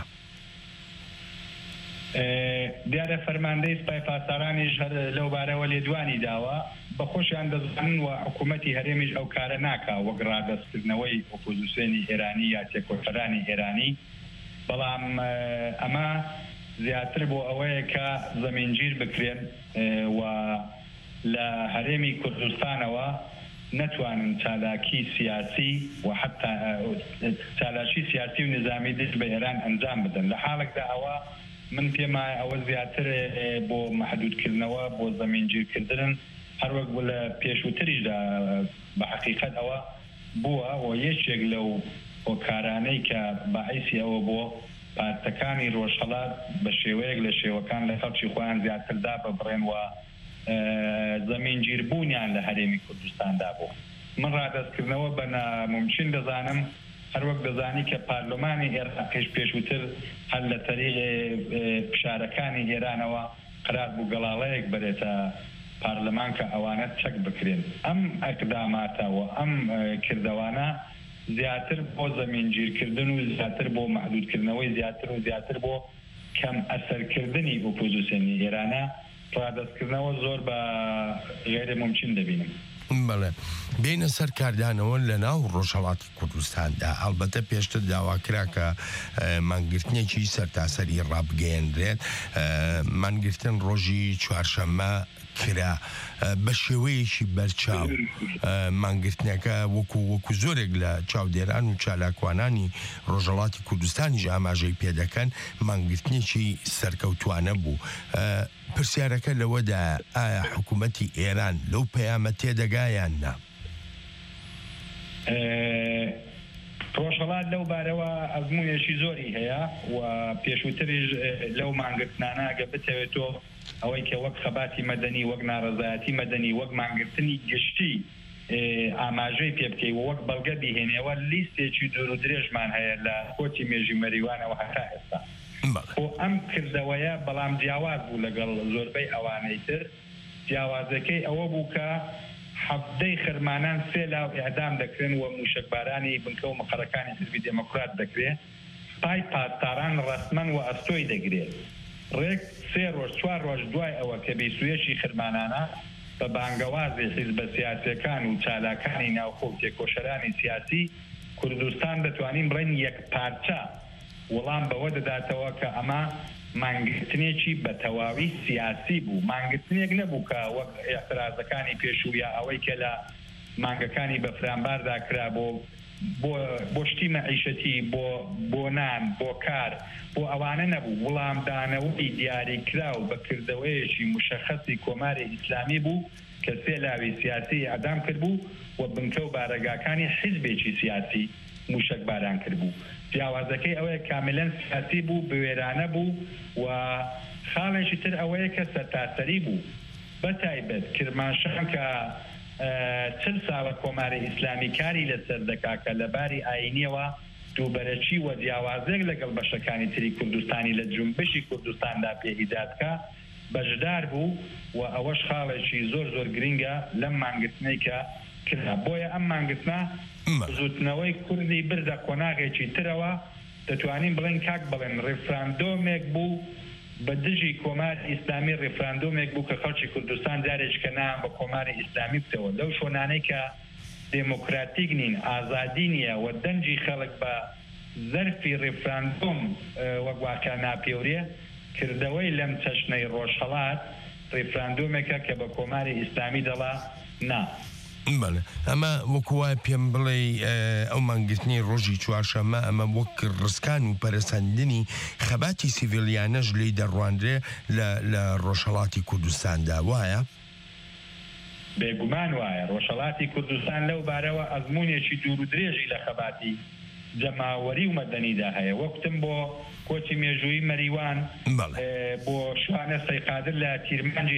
دیارە فەرماندەی سپای پاسدارانیش لەو بارەوە لێدوانی داوە بەخۆشیان دەزانن و حکوومەتی هەرێمیش ئەو کارە ناکا وەک ڕادەستکردنەوەی ئۆپۆزیسیۆنی ئێرانی یا تێکۆفەرانی ئێرانی بەڵام ئەمە زیاتر بۆ ئەوەیە کە زەمینگیر بکرێن و لە هەرێمی کوردستانەوە نتوانن چالاکی سیاسی و حتا چالاکی سیاسی و نظامی دست بە ئێران ئەنجام بدەن لە حاڵێکدا ئەوە من پێما ئەوە زیاتر بۆ مەحدودکردنەوە بۆ زەمینگیرکردن هەروەک بۆ لە پێشووتریشدا بە حەقیقەت ئەوە بووە و یەکێک لەو هۆکارانەی کە بەعیسی ئەوە بۆ پارتەکانی ڕۆژهەڵات بە شێوەیەک لە شێوەکان لە خەڵکی خۆیان زیاتردا ببڕێن و زەمینگیربوونیان لە هەرێمی کوردستاندا بوو من ڕادەستکردنەوە بە ناممکن دەزانم هەروەک دەزانی کە پارلۆمانی عێراقیش پێشووتر هەر لە تەریق پشارەکانی ئێرانەوە قرار بوو گەڵاڵەیەک بەرێتە پارلەمان کە ئەوانە چەک بکرێن ئەم ئەقداماتەوە ئەم کردەوانە زیاتر بۆ زەمینگیرکردن و زیاتر بۆ مەحدودکردنەوەی زیاتر و زیاتر بۆ کەم ئەسەرکردنی ئۆپۆزیسیۆنی ئێرانە ڕادەستکردنەوە زۆر بە غێرە ممکن دەبینم بەڵێ بینە سەر کاردانەوە لە ناو ڕۆژهەڵاتی کوردستاندا ئەلبەتە پێشتر داواکرا کە مانگرتنێکی سەرتاسەری ڕابگەیەندرێت مانگرتن ڕۆژی چوارشەممە کرا بە شێوەیەکی بەرچاو مانگرتنەکە وەکو زۆرێک لە چاودێران و چالاکوانانی ڕۆژهەڵاتی کوردستانیش ئاماژەی پێدەکەن مانگرتنێکی سەرکەوتوانە بوو پرسیارەکە لەوەدا ئایا حکوومەتی ئێران لەو پەیامە تێدەگایان نا ڕۆژهەڵات لەو بارەوە ئەزموونێکی زۆری هەیە و پێشووتریش لەو مانگرتنانە ئەگە بتەوێتەوە ئەوەی کە وەک خەباتی مەدەنی وەک ناڕەزایەتی مەدەنی وەک مانگرتنی گشتی ئاماژەی پێ بکەی وەک بەڵگە بیهێنێەوە لیستێکی دوور و درێژمان هەیە لە کۆچی مێژی مەریوانەوە هەتا ئێستا بۆ ئەم کردەوەیە بەڵام جیاواز بوو لەگەڵ زۆربەی ئەوانەی تر جیاوازەکەی ئەوە بوو کە حەفتەی خرمانان 3 لاو ئیعدام دەکرێن و موشکبارانی بنکە و مەقەرەکانی حزبی دموکرات دەکرێت پای پاسداران ڕەسمەن و ئەستۆی دەگرێت ڕێک 3 ڕۆژ 4 ڕۆژ دوای ئەوە کە بێسوویەشی خرمانانە بە بانگەوازی حیزبە سیاسیەکان و چالاکانی ناوخۆ و تێکۆشەرانی سیاسی کوردستان دەتوانین بڵێن یەک پارچە وەڵام بەوە دەداتەوە کە ئەمە مانگرتنێکی بە تەواوی سیاسی بوو مانگرتنێک نەبوو کە وەک ئێعترازەکانی پێشوویە ئەوەی کە لە مانگەکانی بەفرامباردا کرا بۆ شتی مەعیشەتی بۆ نان بۆ کار بۆ ئەوانە نەبوو وەڵامدانەوەی دیاریکراو بەکردەوەیەکی مشەخەسی کۆماری ئیسلامی بوو کە 3 لاوی سیاسی ئەدام کرد بوو و بنکە و بارەگاکانی حیزبێکی سیاسی موشکباران کرد بوو جیاوازەکەی ئەوەیە کاملەن سیاسی بوو بوێرانە بوو و خاڵێکی تر ئەوەیە کە سەرتاسەری بوو بەتایبەت کرماشان کە 40 ساڵە کۆماری ئیسلامی کاری لەسەر دەکا کە لەباری ئاینیەوە دووبەرەچی و جیاوازێک لەگەڵ بەشەکانی تری کوردستانی لە جنبشی کوردستاندا پێهیدادکە بەشدار بوو و ئەوەش خاڵێکی زۆر گرینگە لەم مانگرتنەی کە کرا بۆیە ئەم مانگرتنە زوتنەوەی کوردی بردە قۆناغێکی ترەوە دەتوانین بڵێن کاک بڵێن ڕێفراندۆمێک بوو بە دژی کۆمار ئیسلامی ڕێفراندۆمێک بوو کە خەڵکی کوردستان جارێککە نام بە کۆماری ئیسلامی بتەوە لەو شۆنانەی کە دموکراتیک نین ئازادی نییە و دەنجی خەڵک بە زەرفی ڕێفراندۆم وەگواکە ناپێورێ کردەوەی لەم چەشنەی ڕۆژهەڵات ڕێفراندۆمێکە کە بە کۆماری ئیسلامی دەڵا نا بەڵێ ئەمە وەکووای پێم بڵێ ئەو مانگرتنی ڕۆژی چوارشەممە ئەمە وەک ڕسکان و پەرسەندنی خەباتی سیڤیلیانەش لی دەڕواندرێ لە ڕۆژهەڵاتی کوردستاندا وایە؟ بێگومان وایە ڕۆژهەڵاتی کوردستان لەو بارەوە ئەزمونێکی دوور و درێژی لە خەباتی جەماوەری و مەدەنیدا هەیە وەکتم بۆ کۆچی مێژووی مەریوان بۆ شوانە سەیقادر لە تیرمانجی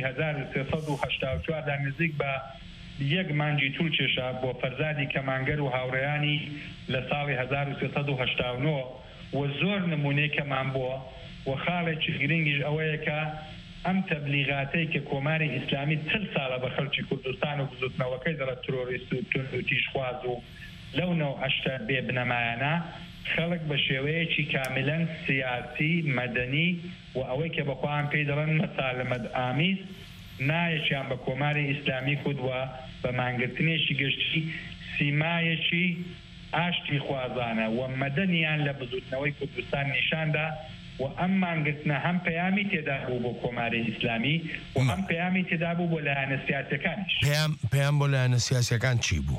1384 نزیک بە 1 مانجی توول کێشا بۆ فەرزادی کەمانگەر و هاوڕێیانی لە ساڵی 1389 و زۆر نمونەی کەمان بووە و خاڵێکی گرنگیش ئەوەیە کە ئەم تەبلیغاتەی کە کۆماری ئیسلامی 40 ساڵە بە خەڵکی کوردستان و بزوتنەوەکەی دەڵێت تۆریست و تون و تیشخواز و لەو نەو ئەشتە بێ بنەمایانە خەڵک بە شێوەیەکی کاملەن سیاسی مەدەنی و ئەوەی کە بەخواان پێی دەڵێن مەسالەمەد ئامیز نایەکیان بە کۆماری ئیسلامی کودوە بە مانگرتنێکی گەشتی سیمایەکی ئاشتی خوازانە و مەدەنیان لە بزوتنەوەی کوردستان نیشاندا و ئەم مانگرتنە هەم پەیامی تێدا بوو بۆ کۆماری ئیسلامی و هەم پەیامی تێدا بوو بۆ لایەنە سیاسەکانیش پەیام بۆ لایەنە سیاسەکان چی بوو؟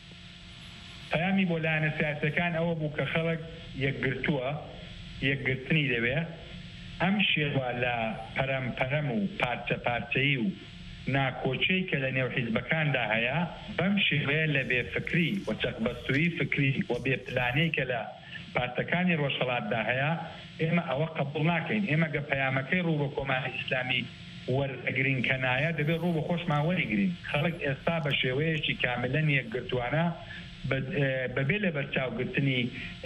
پەیامی بۆ لایەنە سیاسەکان ئەوە بوو کە خەڵک یەکگرتووە یەکگرتنی دەوێت ئەم شێوە لە پەرەم و پارچەی و ناکۆچەی کە لە نێو حیزبەکاندا هەیە بەم شێوەیە لە بێفکری و چەقبەستووی فکری و بێپلانەی کە لە پارتەکانی ڕۆژهەڵاتدا هەیە ئێمە ئەوە قبول ناکەین ئێمە گە پەیامەکەی ڕوو بە کۆماری ئیسلامی وەرئەگرین کەنایە دەبێت ڕوو بە خۆشمان وەریگرین خەڵک ئێستا بە شێوەیەکی کاملەن یەکگرتوانە بەبێ لە بەرچاوگرتنی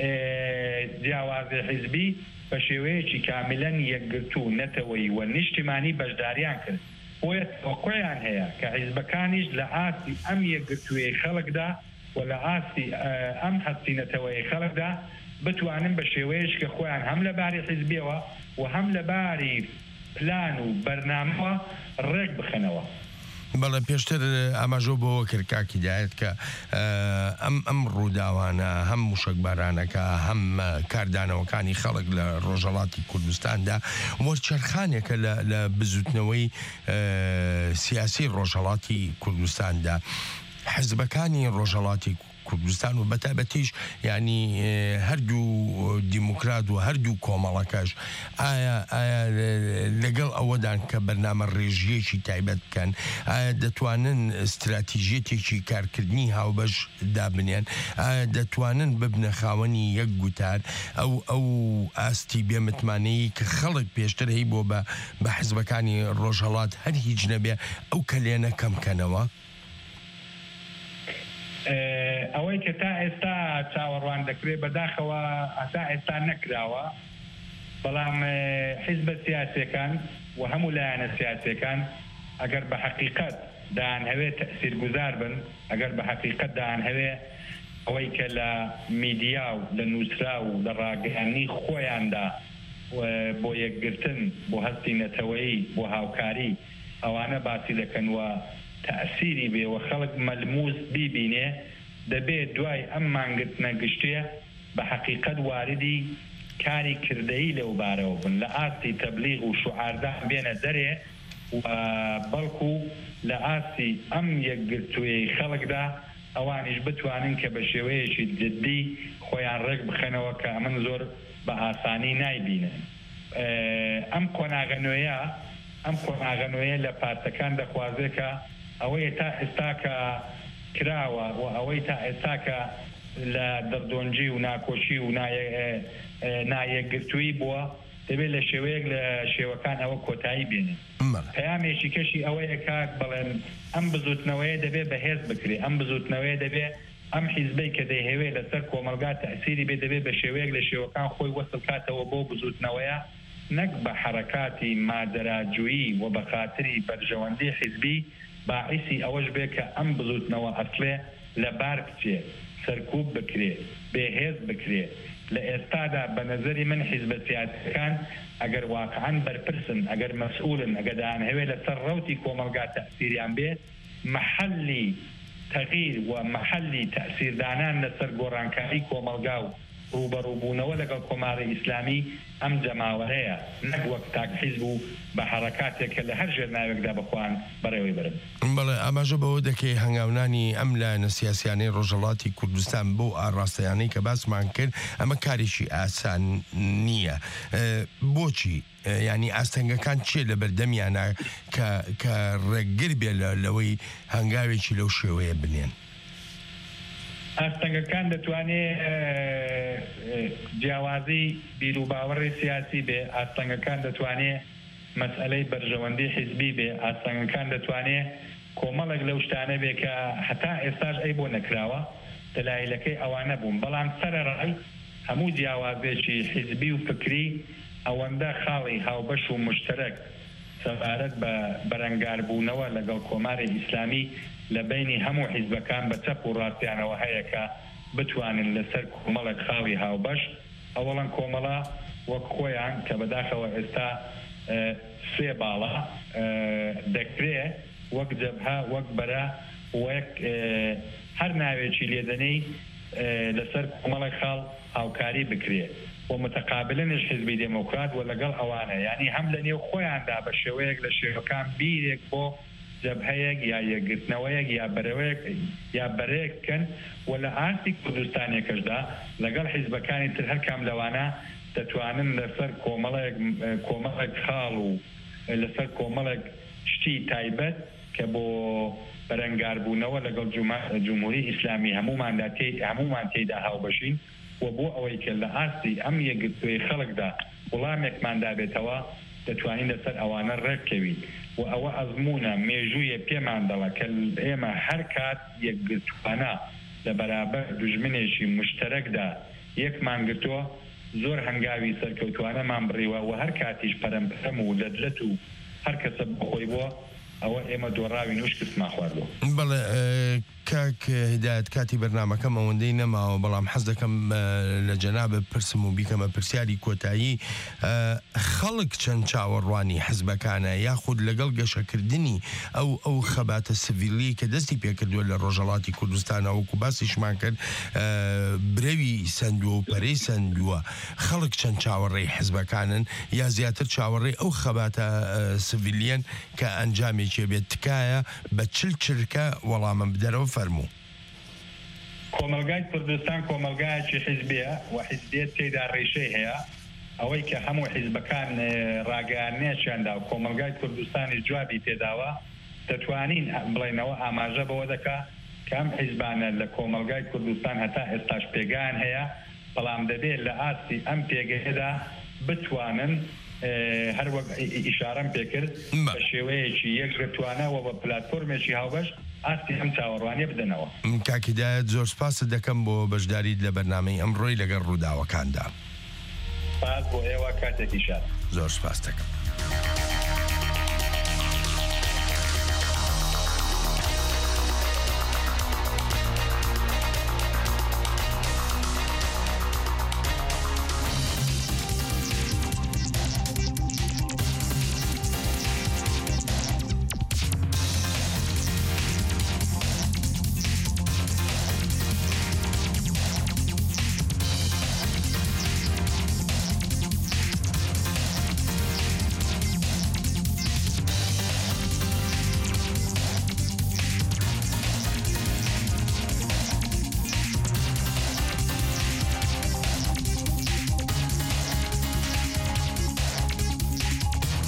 جیاوازی حیزبی بە شێوەیەکی کاملەن یەکگرتوو نەتەوەی و نیشتیمانی بەشداریان کرد بۆیە تەوەقعیان هەیە کە حیزبەکانیش لە ئاستی ئەم یەکگرتووی خەڵکدا و لە ئاستی ئەم هەستینەتەوەی خەڵکدا بتوانن بە شێوەیەش کە خۆیان هەم لە باری حیزبیەوە و هەم لە باری پلان و بەرنامەوە ڕێک بخەنەوە بەڵێ پێشتر ئاماژۆ بۆەوە کرد کاکی دایەت کە ئەم ڕووداوانە هەم موشکبارانەکە هەم کاردانەوەکانی خەڵک لە ڕۆژهەڵاتی کوردستاندا وەرچەرخانێکە لە بزوتنەوەی سیاسی ڕۆژهەڵاتی کوردستاندا حزبەکانی ڕۆژهەڵاتی کوردستان و بەتابەتیش ینی هەردوو دیموکرات و هەردوو کۆمەڵەکەش ئایا لەگەڵ ئەوەدان کە بەرنامە ڕێژیەکی تایبەت بکەن ئایا دەتوانن استراتیژێتێکی کارکردنی هاوبەش دابنێن ئایا دەتوانن ببنە خاوەنی یەک گوتار ئەو ئاستی بێمتمانەیە کە خەڵک پێشتر هەی بۆ بە حزبەکانی ڕۆژهەڵات هەر هیچ نەبێ ئەو کەلێنە کەمکەنەوە ئەوەی کە تا ئێستا چاوەڕوان دەکرێت بەداخەوە تا ئێستا نەکراوە و ئەوەی کە ئێستا بەشداریان کرد بۆیە ئەوەی کە ئێستا چاوەڕوان دەکرێت بەداخەوە تا ئێستا نەکراوە ئەوەی بەڵام حیزبە سیاسیەکان و هەموو لایەنە سیاسیەکان ئەگەر بە حقیقت دایان هەوێ تەأسیر گوزار بن، ئەگەر بە حقیقت دایان هەوێ ئەوەی کە لە میدیا و لە نووسرا و لە ڕاگەیانی خۆیاندا بۆ یەکگرتن بۆ هەستی نەتەوەیی بۆ هاوکاری ئەوانە باسی دەکەن و تەأسیری بێ و خەڵک مەلموس بیبینێ، دەبێت دوای ئەم مانگرتنە گشتیە بە حقیقت واردی کاری کردەیی لەو بارەوە بن، لە ئاستی تەبلیغ و شوعاردان بێنە دەرێ و بەڵکو لە ئاستی ئەم یەکگرتوویەی خەڵکدا ئەوانیش بتوانن کە بە شێوەیەکی جددی خۆیان ڕێک بخەنەوە کە ئەمن زۆر بە ئاسانی نایبینن. ئەم قۆناغەنوەیە لە پارتەکان دەخوازێکە ئەوەی تا ئێستا کە کراوە و ئەوەی تا ئێستا کە لە دەردۆنجی و ناکۆشی و نایەکگرتووی بووە دەبێت لە شێوەیەک لە شێوەکان ئەوە کۆتایی بێنێت. پەیامێکی کەشی ئەوەیە کاک بڵێن ئەم بزوتنەوەیە دەبێت بەهێز بکرێ، ئەم بزوتنەوەیە دەبێت ئەم حیزبەی کە دەیهەوێت لەسەر کۆمەلگا تەأسیری بێ دەبێت بە شێوەیەک لە شێوەکان خۆی وەسڵ کاتەوە بۆ بزوتنەوەیە، نەک بە حرەکاتی مادەراجویی و بە خاتری بەرژەوەندی حیزبی باعیسی ئەوەش بێ کە ئەم بزوتنەوە ئەسڵێ لە بار بچێ، سەرکوب بکرێ، بێهێز بکرێ. لە ئێستادا بە نەزەری من حیزبە سیاسیەکان ئەگەر واقعاً بەرپرسن، ئەگەر مەسئولن، ئەگەر دایان هەوێ لەسەر ڕەوتی کۆمەلگا تەأسیریان بێت، محەلی تەغیر و محەلی تەأسیردانان لەسەر گۆڕانکاری کۆمەلگا و ڕوبەڕووبوونەوە لەگەڵ کۆماری ئیسلامی ئەم جەماوەرەیە، نەک وەک تاک حیزب و بە حرەکاتێک کە لە هەر ژێرناوێکدا بخوان بەڕێوەی برن. بەڵێ ئاماژە بەوە دەکەی هەنگاونانی ئەم لایەنە سیاسیانەی ڕۆژهەڵاتی کوردستان بۆ ئاڕاستەیانەی کە باسمان کرد ئەمە کارێکی ئاسان نییە. بۆچی؟ ینی ئاستەنگەکان چیە لە بەردەمیانە کە ڕێگر بێ لەوەی هەنگاوێکی لەو شێوەیە بنێن؟ ئاستەنگەکان دەتوانێت جیاوازی بیر و باوەڕی سیاسی بێ، ئاستەنگەکان دەتوانێت مەسئلەی بەرژەوەندی حیزبی بێ، ئاستەنگەکان دەتوانێت کۆمەڵێک لەو شتانە بێ کە هەتا ئێستاش ئەی بۆ نەکراوە دەلایلەکەی ئەوانە بوون، بەڵام سەرەڕای هەموو جیاوازێکی حیزبی و فکری ئەوەندە خاڵی هاوبەش و مشترک سەبارەت بە بەرەنگاربوونەوە لەگەڵ کۆماری ئیسلامی لە بینی هەموو حیزبەکان بە چەپ و ڕاستیانەوە هەیە کە بتوانن لەسەر کۆمەڵێک خاڵی هاوبەش ئەوەڵەن کۆمەڵە وەک خۆیان کە بەداخەوە ئێستا سێ باڵا دەکرێت وەک جەبهە وەک بەرە وەک هەر ناوێکی لێدەنەی لەسەر کۆمەڵێک خاڵ هاوکاری بکرێت و متقابلنش حیزبی دموکرات و لەگەڵ ئەوانە، یعنی هەم لە نێو خۆیاندا بە شێوەیەک لە شێوەکان بیرێک بۆ جەبهەیەک یا یەکگرتنەوەیەک یا بەرەوەیەک یا بەرەیەک بکەن و لە ئاستی کوردستانێکەشدا لەگەڵ حیزبەکانی تر هەر کام لەوانە دەتوانن لەسەر کۆمەڵێک خاڵ و لەسەر کۆمەڵێک شتی تایبەت کە بۆ بەرەنگاربوونەوە لەگەڵ جمهوری ئیسلامی هەمومان تێیدا هاوبەشین و بۆ ئەوەی کە لە ئاستی ئەم یەکگرتووی خەڵکدا وەڵامێکماندا بێتەوە دەتوانین لەسەر ئەوانە ڕێککەوین و ئەوە ئەزمونە مێژوویە پێمان دەڵە کە ئێمە هەر کات یەکگرتوانە لە بەرابەر دوژمنێکی مشتەرەکدا یەکمان گرتووە زۆر هەنگاوی سەرکەوتوانەمان بڕیوە و هەر کاتیش پەرەمپەرەم و لەدلەت و هەر کەسە بخۆی بووە ئەوە ئێمە دۆڕاوی نوش کەسمان خواردووە. بەڵێ کاک هدایەت کاتی بەرنامەکەم ئەوەندەی نەماوە، بەڵام حەز دەکەم لە جەنابە پرسم و بیکەمە پرسیاری کۆتایی. خەڵک چەند چاوەڕوانی حزبەکانە یاخود لەگەڵ گەشەکردنی ئەو خەباتە سڤیلی کە دەستی پێکردووە لە ڕۆژهەڵاتی کوردستانە وەکو باسیشمان کرد برەوی سندووە و پەرەی سندووە، خەڵک چەند چاوەڕێی حزبەکانن یا زیاتر چاوەڕێی ئەو خەباتە سڤیلیەن کە ئەنجامێکی بێت تکایە بە چرکە وەڵامە بدەرەوە فەرموو. کۆمەلگای کوردستان کۆمەلگایەکی حیزبیە و حیزبیەت تێیدا ڕێشەی هەیە ئەوەی کە هەموو حیزبەکان ڕاگەیانێکیاندا و کۆمەلگای کوردستانی جوابی پێداوە دەتوانین بڵێنەوە ئاماژە بەوە دەکا کە ئەم حیزبانە لە کۆمەلگای کوردستان هەتا ئێستاش پێگان هەیە، بەڵام دەبێت لە ئاستی ئەم پێگەیەدا بتوانن هەر وەک ئیشارەم پێکرد بە شێوەیەکی یەکگرتوانەوە بە پلاتفۆرمێکی هاوبەش ئاستی ئەم چاوەڕوانیە بدەنەوە. کاکیدایەت زۆر سپاس دەکەم بۆ بەشداریت لە بەرنامەی ئەمڕۆی لەگەڵ ڕووداوەکاندا. سپاس بۆ ئێوە کاتێکی شاد زۆر سپاس دەکەم.